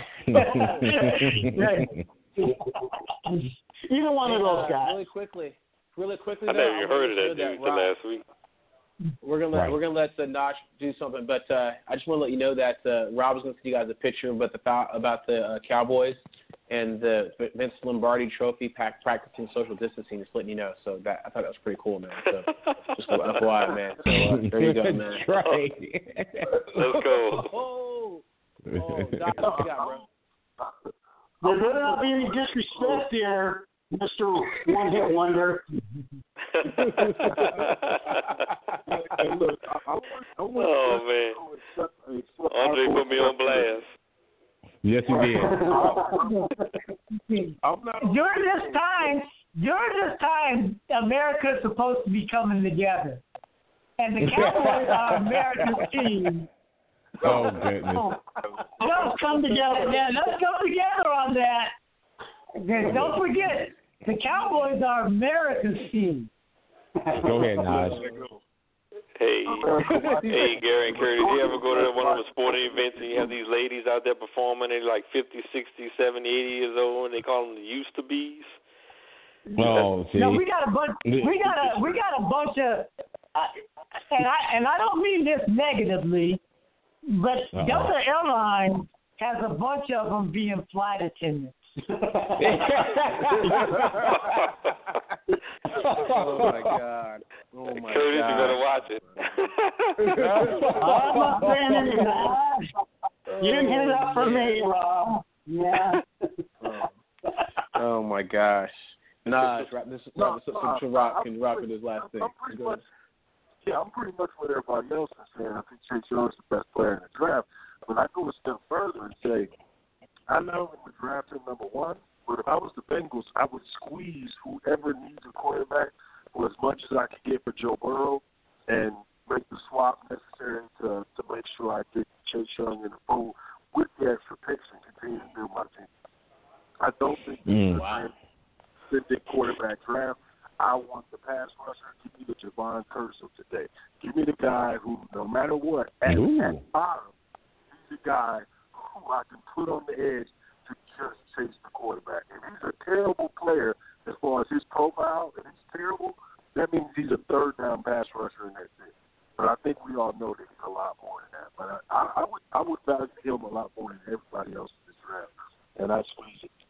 Either one of those uh, guys. Really quickly, really quickly. I though, never I even wanna heard of show that dude until Rob- last week. We're gonna let Right. we're gonna let the Notch do something, but uh, I just want to let you know that uh, Rob was gonna send you guys a picture about the about the uh, Cowboys and the Vince Lombardi Trophy pack practicing social distancing. Just letting you know. So that I thought that was pretty cool, man. So just F Y I, man. So uh, there you go, man. That's right. Let's go. Oh, oh, Doc, what you got, bro? There better not be any disrespect there, Mister One-Hit Wonder. Oh man, Andre put me on blast. Yes, he did. During this time, during this time, America's supposed to be coming together, and the Cowboys are America's team. Oh, goodness. Let's come together. Yeah, let's come together on that. Okay, don't forget, the Cowboys are America's team. Go ahead, Naj. Hey, hey, Gary and Curtis, you ever go to one of the sporting events and you have these ladies out there performing, they're like fifty, sixty, seventy, eighty years old, and they call them the used to bees? Oh, see. No, we got a bunch. We got a we got a bunch of, uh, and I and I don't mean this negatively, but Uh-oh. Delta Airlines has a bunch of them being flight attendants. Oh my God! Oh my Curtis, God! you better watch it. I'm not saying anything. You didn't hit it up for me, Rob. Yeah. Oh, oh my gosh! Nah, wrap this wrap this up so Rock can Rock with his last thing. I'm pretty Go much, ahead. yeah, I'm pretty much what everybody else is saying. I think Chase Young is the best player in the draft. But I go a step further and say, I know we drafted number one, but if I was the Bengals, I would squeeze whoever needs a quarterback for as much as I could get for Joe Burrow and make the swap necessary to to make sure I get Chase Young in the fold with the extra picks and continue to build my team. I don't think Mm. this is a good quarterback draft. I want the pass rusher. Give me the Javon Curse of today. Give me the guy who, no matter what, at, at bottom, he's a guy who I can put on the edge to just chase the quarterback. If he's a terrible player as far as his profile, if he's terrible, that means he's a third down pass rusher, and that's it. But I think we all know that he's a lot more than that. But I, I, I would I would value him a lot more than everybody else in this draft, and I squeeze it.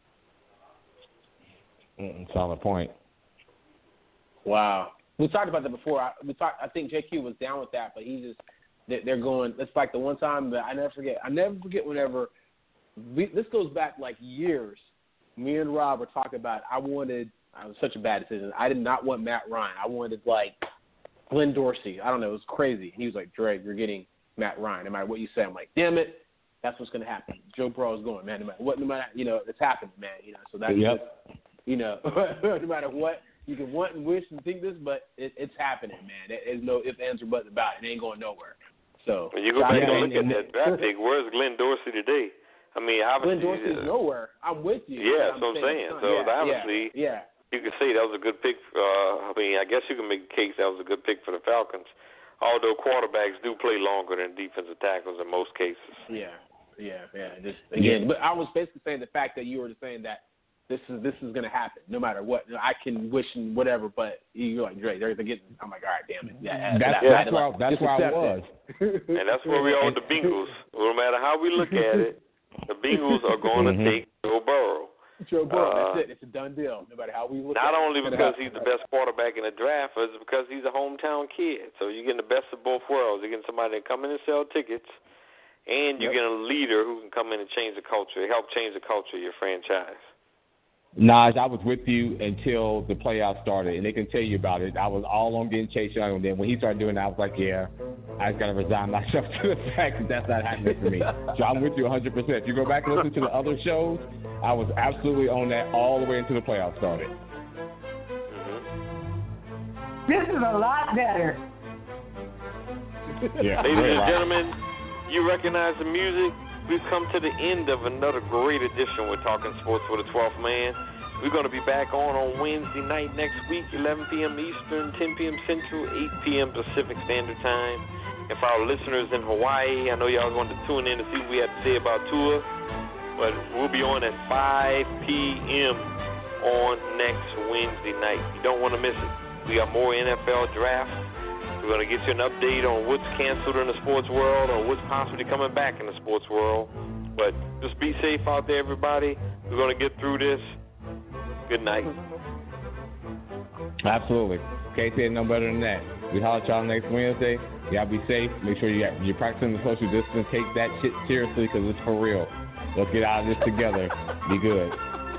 Mm, solid point. Wow. We talked about that before. I, we talked. I think J Q was down with that, but he just they're going. It's like the one time that I never forget. I never forget whenever we, this goes back like years. Me and Rob were talking about. I wanted. It was such a bad decision. I did not want Matt Ryan. I wanted like Glenn Dorsey. I don't know. It was crazy. He was like, Dre, you're getting Matt Ryan. No matter what you say. I'm like, damn it. That's what's going to happen. Joe Burrow is going, man. No matter what, no matter, you know, it's happening, man. You know, so that's yep. just, you know, no matter what, you can want and wish and think this, but it, it's happening, man. There's no ifs, ands, or buts about it. It ain't going nowhere. So when you go back yeah, and look and, at that draft pick, where's Glenn Dorsey today? I mean, obviously. Glenn Dorsey is uh, nowhere. I'm with you. Yeah, that's what I'm saying. So yeah, obviously. Yeah. yeah. You can say that was a good pick. Uh, I mean, I guess you can make a case that was a good pick for the Falcons, although quarterbacks do play longer than defensive tackles in most cases. Yeah, yeah, yeah. Just again, yeah. But I was basically saying the fact that you were just saying that this is this is going to happen no matter what. I can wish and whatever, but you're like Dre, they're getting. I'm like, all right, damn it. Yeah, that's that, that's where, that's where I was. And that's where we are with the Bengals. No matter how we look at it, the Bengals are going to mm-hmm. take Joe Burrow. Joe Burrow, uh, that's it. It's a done deal, no matter how we look not at it. Not only because he's the best quarterback in the draft, but it's because he's a hometown kid. So you're getting the best of both worlds. You're getting somebody that come in and sell tickets, and you're yep. getting a leader who can come in and change the culture, help change the culture of your franchise. Naj, I was with you until the playoffs started, and they can tell you about it. I was all on getting Chase Young, and then when he started doing that, I was like, yeah, I just got to resign myself to the fact that that's not happening for me. So I'm with you one hundred percent. If you go back and listen to the other shows, I was absolutely on that all the way until the playoffs started. This is a lot better. Yeah, ladies and gentlemen, you recognize the music? We've come to the end of another great edition with Talking Sports with the twelfth Man. We're going to be back on on Wednesday night next week, eleven p.m. Eastern, ten p.m. Central, eight p.m. Pacific Standard Time. And for our listeners in Hawaii, I know y'all wanted to tune in to see what we had to say about Tua, but we'll be on at five p.m. on next Wednesday night. You don't want to miss it. We got more N F L drafts. We're going to get you an update on what's canceled in the sports world or what's possibly coming back in the sports world. But just be safe out there, everybody. We're going to get through this. Good night. Absolutely. Can't say it no better than that. We holler at y'all next Wednesday. Y'all be safe. Make sure you got, you're practicing the social distance. Take that shit seriously because it's for real. Let's get out of this together. Be good.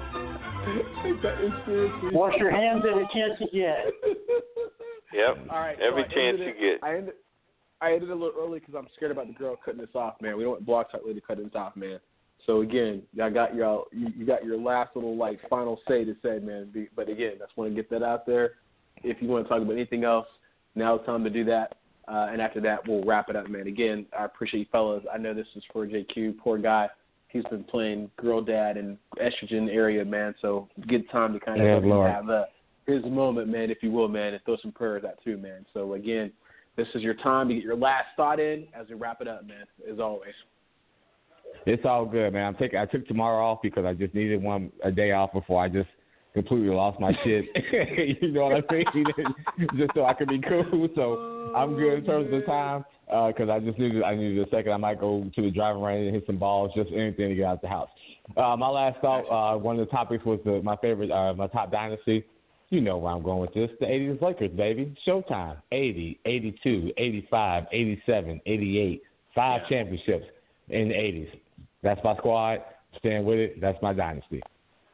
Take that in seriously. Wash your hands every chance you get. Yep. All right. Every so chance it, you get. I ended, I ended a little early because I'm scared about the girl cutting this off, man. We don't want Blog Talk Lady to cut this off, man. So again, y'all got your you got your last little like final say to say, man. But again, I just want to get that out there. If you want to talk about anything else, now it's time to do that. Uh, and after that, we'll wrap it up, man. Again, I appreciate you fellas. I know this is for J Q. Poor guy. He's been playing girl dad in estrogen area, man. So good time to kind of yeah, have a. His moment, man, if you will, man, and throw some prayers out too, man. So, again, this is your time to get your last thought in as we wrap it up, man, as always. It's all good, man. I'm taking. I took tomorrow off because I just needed one a day off before I just completely lost my shit. You know what I mean? Just so I could be cool. So I'm good in terms of the time because uh, I just needed. I needed a second. I might go to the driving range and hit some balls, just anything to get out the house. Uh, my last thought. Uh, one of the topics was the, my favorite, uh, my top dynasty. You know where I'm going with this. The eighties Lakers, baby. Showtime. eighty, eighty-two, eighty-five, eighty-seven, eighty-eight. Five yeah. championships in the eighties. That's my squad. Stand with it. That's my dynasty.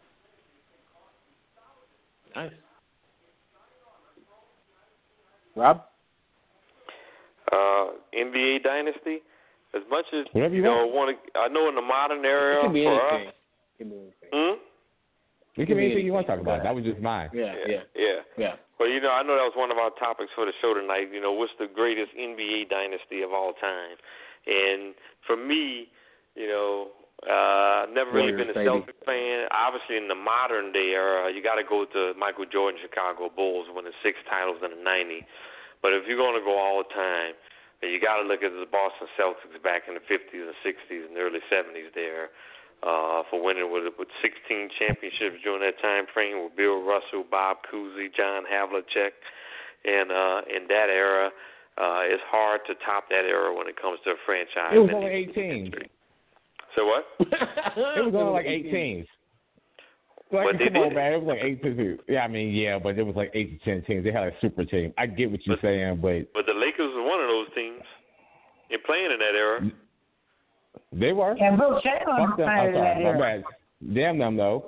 Nice. Rob? Uh, N B A dynasty. As much as Whatever you, you know, want to, I know in the modern era it can be for anything. us. It can be anything. Hmm? We can be anything you want to talk about. That was just mine. Yeah, yeah, yeah, yeah. Well, you know, I know that was one of our topics for the show tonight. You know, what's the greatest N B A dynasty of all time? And for me, you know, uh, I've never really been a Celtics fan. Obviously, in the modern day era, you got to go to Michael Jordan, Chicago Bulls, winning six titles in the nineties. But if you're going to go all the time, then you got to look at the Boston Celtics back in the fifties and sixties and the early seventies there. Uh, for winning with with sixteen championships during that time frame with Bill Russell, Bob Cousy, John Havlicek, and uh, in that era, uh, it's hard to top that era when it comes to a franchise. It was only eight teams. So what? It was only like eight teams. Like, But they come on, did. man. It was like eight to two. Yeah, I mean, yeah, but it was like eight to ten teams. They had a super team. I get what you're But- saying, but But the Lakers were one of those teams. And playing in that era. they were. And Will Chamberlain Fuck them. played I'm in that sorry. My era. bad. Damn them, though.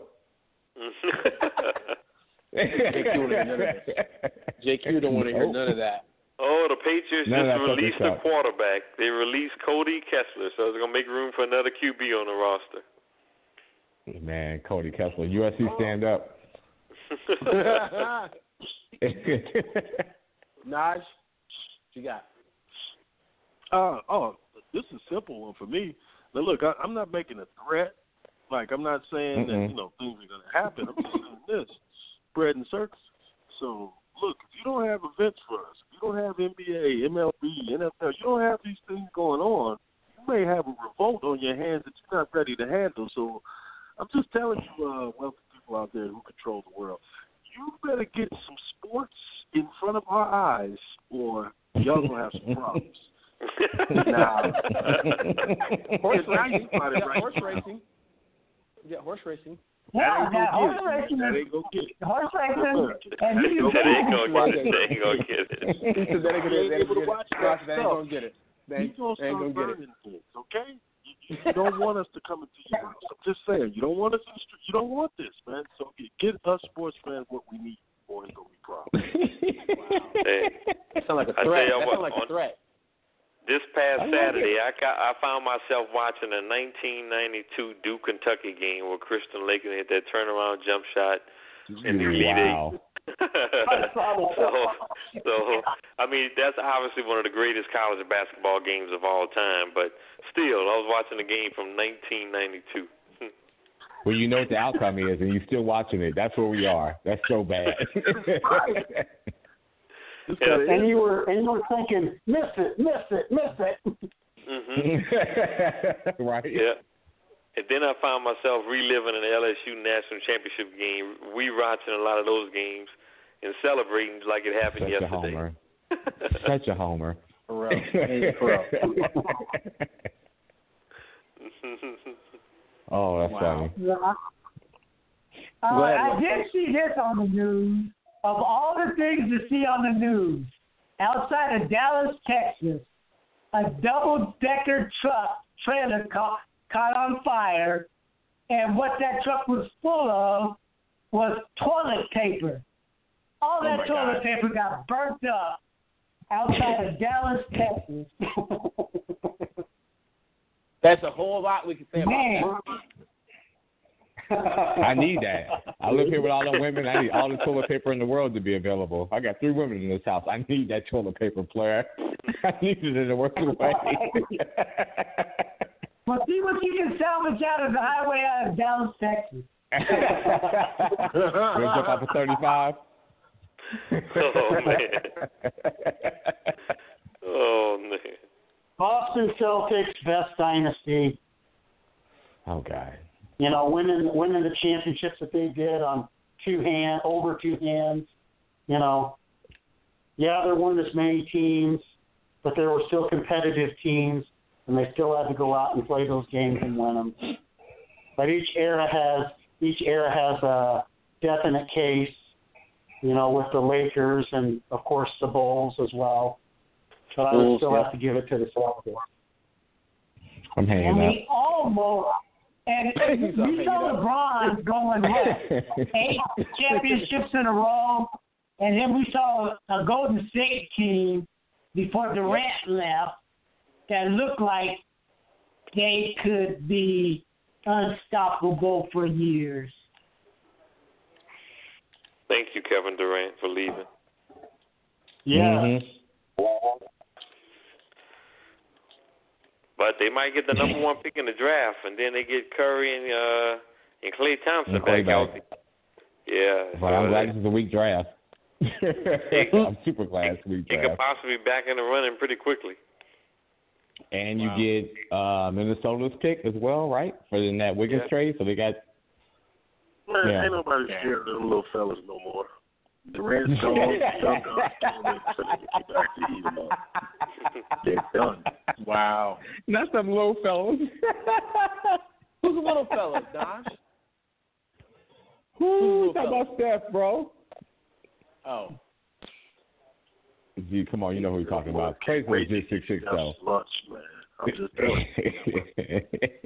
J Q don't hear none of this. J Q don't want to hear none of that. Oh, the Patriots None of just that fucking released a stuff. quarterback. They released Cody Kessler, so it's going to make room for another Q B on the roster. Man, Cody Kessler, U S C stand up. Naj, what you got? Uh, oh, this is a simple one for me. Now, look, I, I'm not making a threat. Like, I'm not saying Mm-mm. that, you know, things are going to happen. I'm just saying this, spreading circles. So, look, if you don't have events for us, if you don't have N B A, M L B, N F L, you don't have these things going on, you may have a revolt on your hands that you're not ready to handle. So, I'm just telling you, uh, wealthy people out there who control the world, you better get some sports in front of our eyes, or y'all gonna have some problems. Now, Horse it's nice racing. about it Yeah, right horse now. racing. Yeah, horse racing. Yeah, That that ain't horse gonna get it. racing. That ain't gonna get it. Horse racing. And That you That ain't can going to get it. They ain't going to get it. He said that ain't gonna You ain't get it. able to watch it Watch, they ain't yourself. gonna get it. They You ain't, gonna they ain't start gonna get it. burning things, okay? You, you, you don't want us to come into your house. I'm just saying, you don't want us in the street. You don't want this, man. So get, get us sports fans what we need, or it's gonna be problems. Hey, That sound like a I tell threat. you That what, sound like a on- threat. This past I like Saturday, I, got, I found myself watching a nineteen ninety-two Duke Kentucky game where Christian Laettner hit that turnaround jump shot in the Elite Wow. Eight. so, so, I mean, that's obviously one of the greatest college basketball games of all time. But still, I was watching a game from nineteen ninety-two. Well, you know what the outcome is, and you're still watching it. That's where we are. That's so bad. And you were and you were thinking, miss it, miss it, miss it. Mm-hmm. Right? Yeah. And then I found myself reliving an L S U national championship game, rewatching a lot of those games, and celebrating like it happened Such a yesterday. homer. Such a homer. For real. Hey, for real. Oh, that's Wow. funny. Yeah. Uh, Go ahead, I Mark. did see this on the news. Of all the things to see on the news, outside of Dallas, Texas, a double-decker truck trailer caught, caught on fire, and what that truck was full of was toilet paper. All Oh that my toilet God. paper got burnt up outside of Dallas, Texas. That's a whole lot we can say about Man. that. I need that. I live here with all the women. I need all the toilet paper in the world to be available. I got three women in this house. I need that toilet paper, player. I need it in the worst way. Well, see what you can salvage out of the highway out of Dallas, Texas. We'll jump off of thirty-five. Oh, man. Oh, man. Boston Celtics best dynasty. Oh, God. You know, winning winning the championships that they did on two hand over two hands. You know, yeah, there weren't as many teams, but there were still competitive teams, and they still had to go out and play those games and win them. But each era has each era has a definite case. You know, with the Lakers and of course the Bulls as well. But I would Bulls, still yeah. have to give it to the Celtics. I'm hanging And up. we almost, and He's not we hanging saw up. LeBron going what, eight championships in a row, and then we saw a Golden State team before Durant left that looked like they could be unstoppable for years. Thank you, Kevin Durant, for leaving. Yes. Mhm. But they might get the number one pick in the draft, and then they get Curry and uh, and Klay Thompson And Klay back out. back. Yeah. But so I'm glad they- this is a weak draft. I'm super glad it's a weak He could draft. possibly be back in the running pretty quickly. And you Wow. get uh, Minnesota's pick as well, right? For the Nat Wiggins Yeah. trade. So they got Man, Yeah. ain't nobody scared of them little fellas no more. The Redstones dunked on Kennedy so they could get back to eat them up. They're done. Wow. Not some little fellas. Who's the little fella, Dosh? Who? Talking about Steph, bro. Oh. Gee, come on, you know who we're talking about. Clay's legit six six though. Lunch, man. I'm just telling you.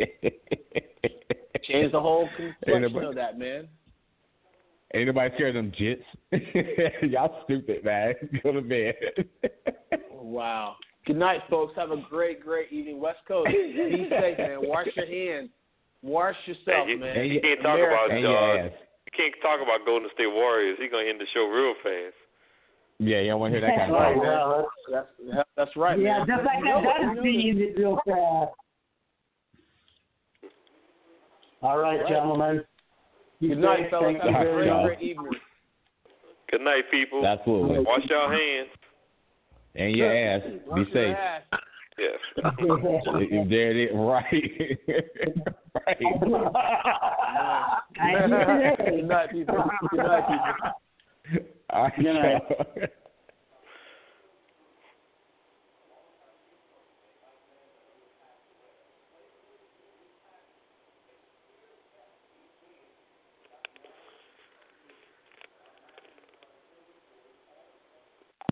Change the whole complexion of that, man. Ain't nobody scared of them jits. Y'all stupid, man. Go to bed. Wow. Good night, folks. Have a great, great evening. West Coast. Be safe, man. Wash your hands. Wash yourself, hey, man. You can't talk about uh, you can't talk about Golden State Warriors. He's gonna end the show real fast. Yeah, you don't want to hear that kind of right, talk. yeah, that's, that's, that's right, yeah, man. just like that. That is being it real fast. All right, right. gentlemen. Good night, fellas. Have a great, y'all. great evening. Good night, people. Absolutely. Wash your hands. And your ass. Wash Be your safe. ass. Yes. If there it is, right. right. Good night, people. Good night, people. All right. Good night.